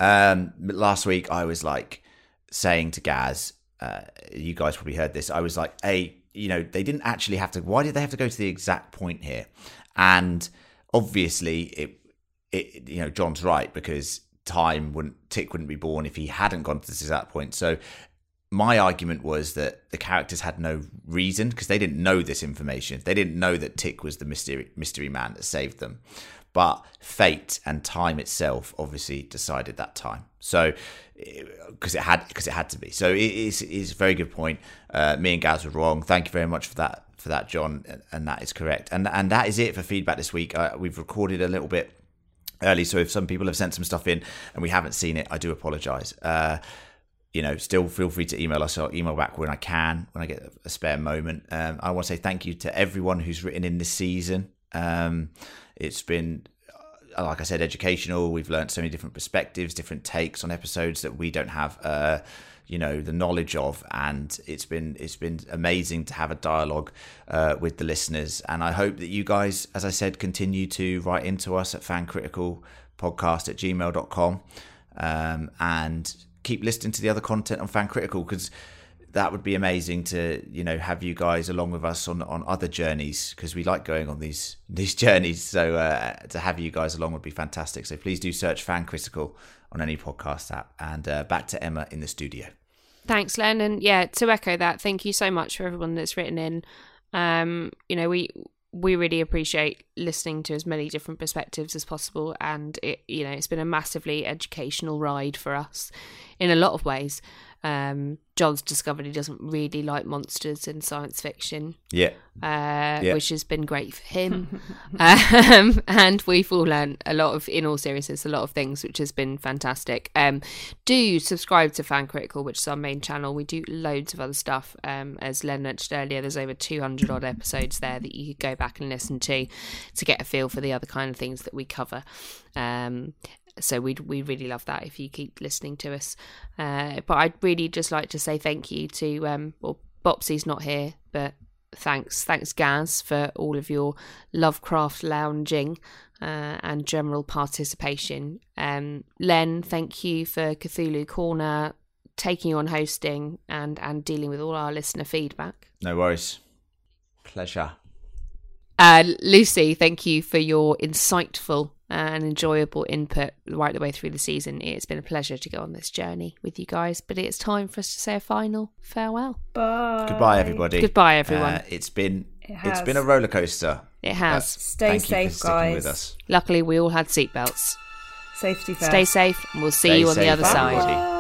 Last week, I was like saying to Gaz, you guys probably heard this, I was like, hey, they didn't actually have to, why did they have to go to the exact point here? And obviously, John's right, because Tick wouldn't be born if he hadn't gone to this exact point. So my argument was that the characters had no reason, because they didn't know this information. They didn't know that Tick was the mystery man that saved them. But fate and time itself obviously decided that time. So because it had to be. So it's a very good point. Me and Gaz were wrong. Thank you very much for that, John, and that is correct. And that is it for feedback this week. We've recorded a little bit early, so if some people have sent some stuff in and we haven't seen it, I do apologise. Still feel free to email us. I'll email back when I can, when I get a spare moment. I want to say thank you to everyone who's written in this season. It's been, like I said, educational. We've learned so many different perspectives, different takes on episodes that we don't have the knowledge of, and it's been amazing to have a dialogue with the listeners. And I hope that you guys, as I said, continue to write into us at fancriticalpodcast@gmail.com, and keep listening to the other content on Fan Critical, because that would be amazing to have you guys along with us on other journeys, because we like going on these journeys. So to have you guys along would be fantastic. So please do search Fan Critical on any podcast app. And back to Emma in the studio. Thanks, Len. And yeah, to echo that, thank you so much for everyone that's written in. We really appreciate listening to as many different perspectives as possible, and it's been a massively educational ride for us in a lot of ways. John's discovered he doesn't really like monsters in science fiction. Yeah. Which has been great for him. And we've all learned in all seriousness, a lot of things, which has been fantastic. Do subscribe to Fan Critical, which is our main channel. We do loads of other stuff. As Len mentioned earlier, there's over 200 odd episodes there that you could go back and listen to get a feel for the other kind of things that we cover. So we really love that if you keep listening to us. But I'd really just like to say thank you to, Bopsy's not here, but thanks Gaz for all of your Lovecraft lounging and general participation. Len, thank you for Cthulhu Corner, taking on hosting and dealing with all our listener feedback. No worries. Pleasure. Lucy, thank you for your insightful and enjoyable input right the way through the season. It's been a pleasure to go on this journey with you guys, but it's time for us to say a final farewell. Bye. Goodbye, everybody. Goodbye, everyone. It's been a roller coaster. It has. Stay safe, guys. With us. Luckily, we all had seatbelts. Safety first. Stay safe, and we'll see you on the other side.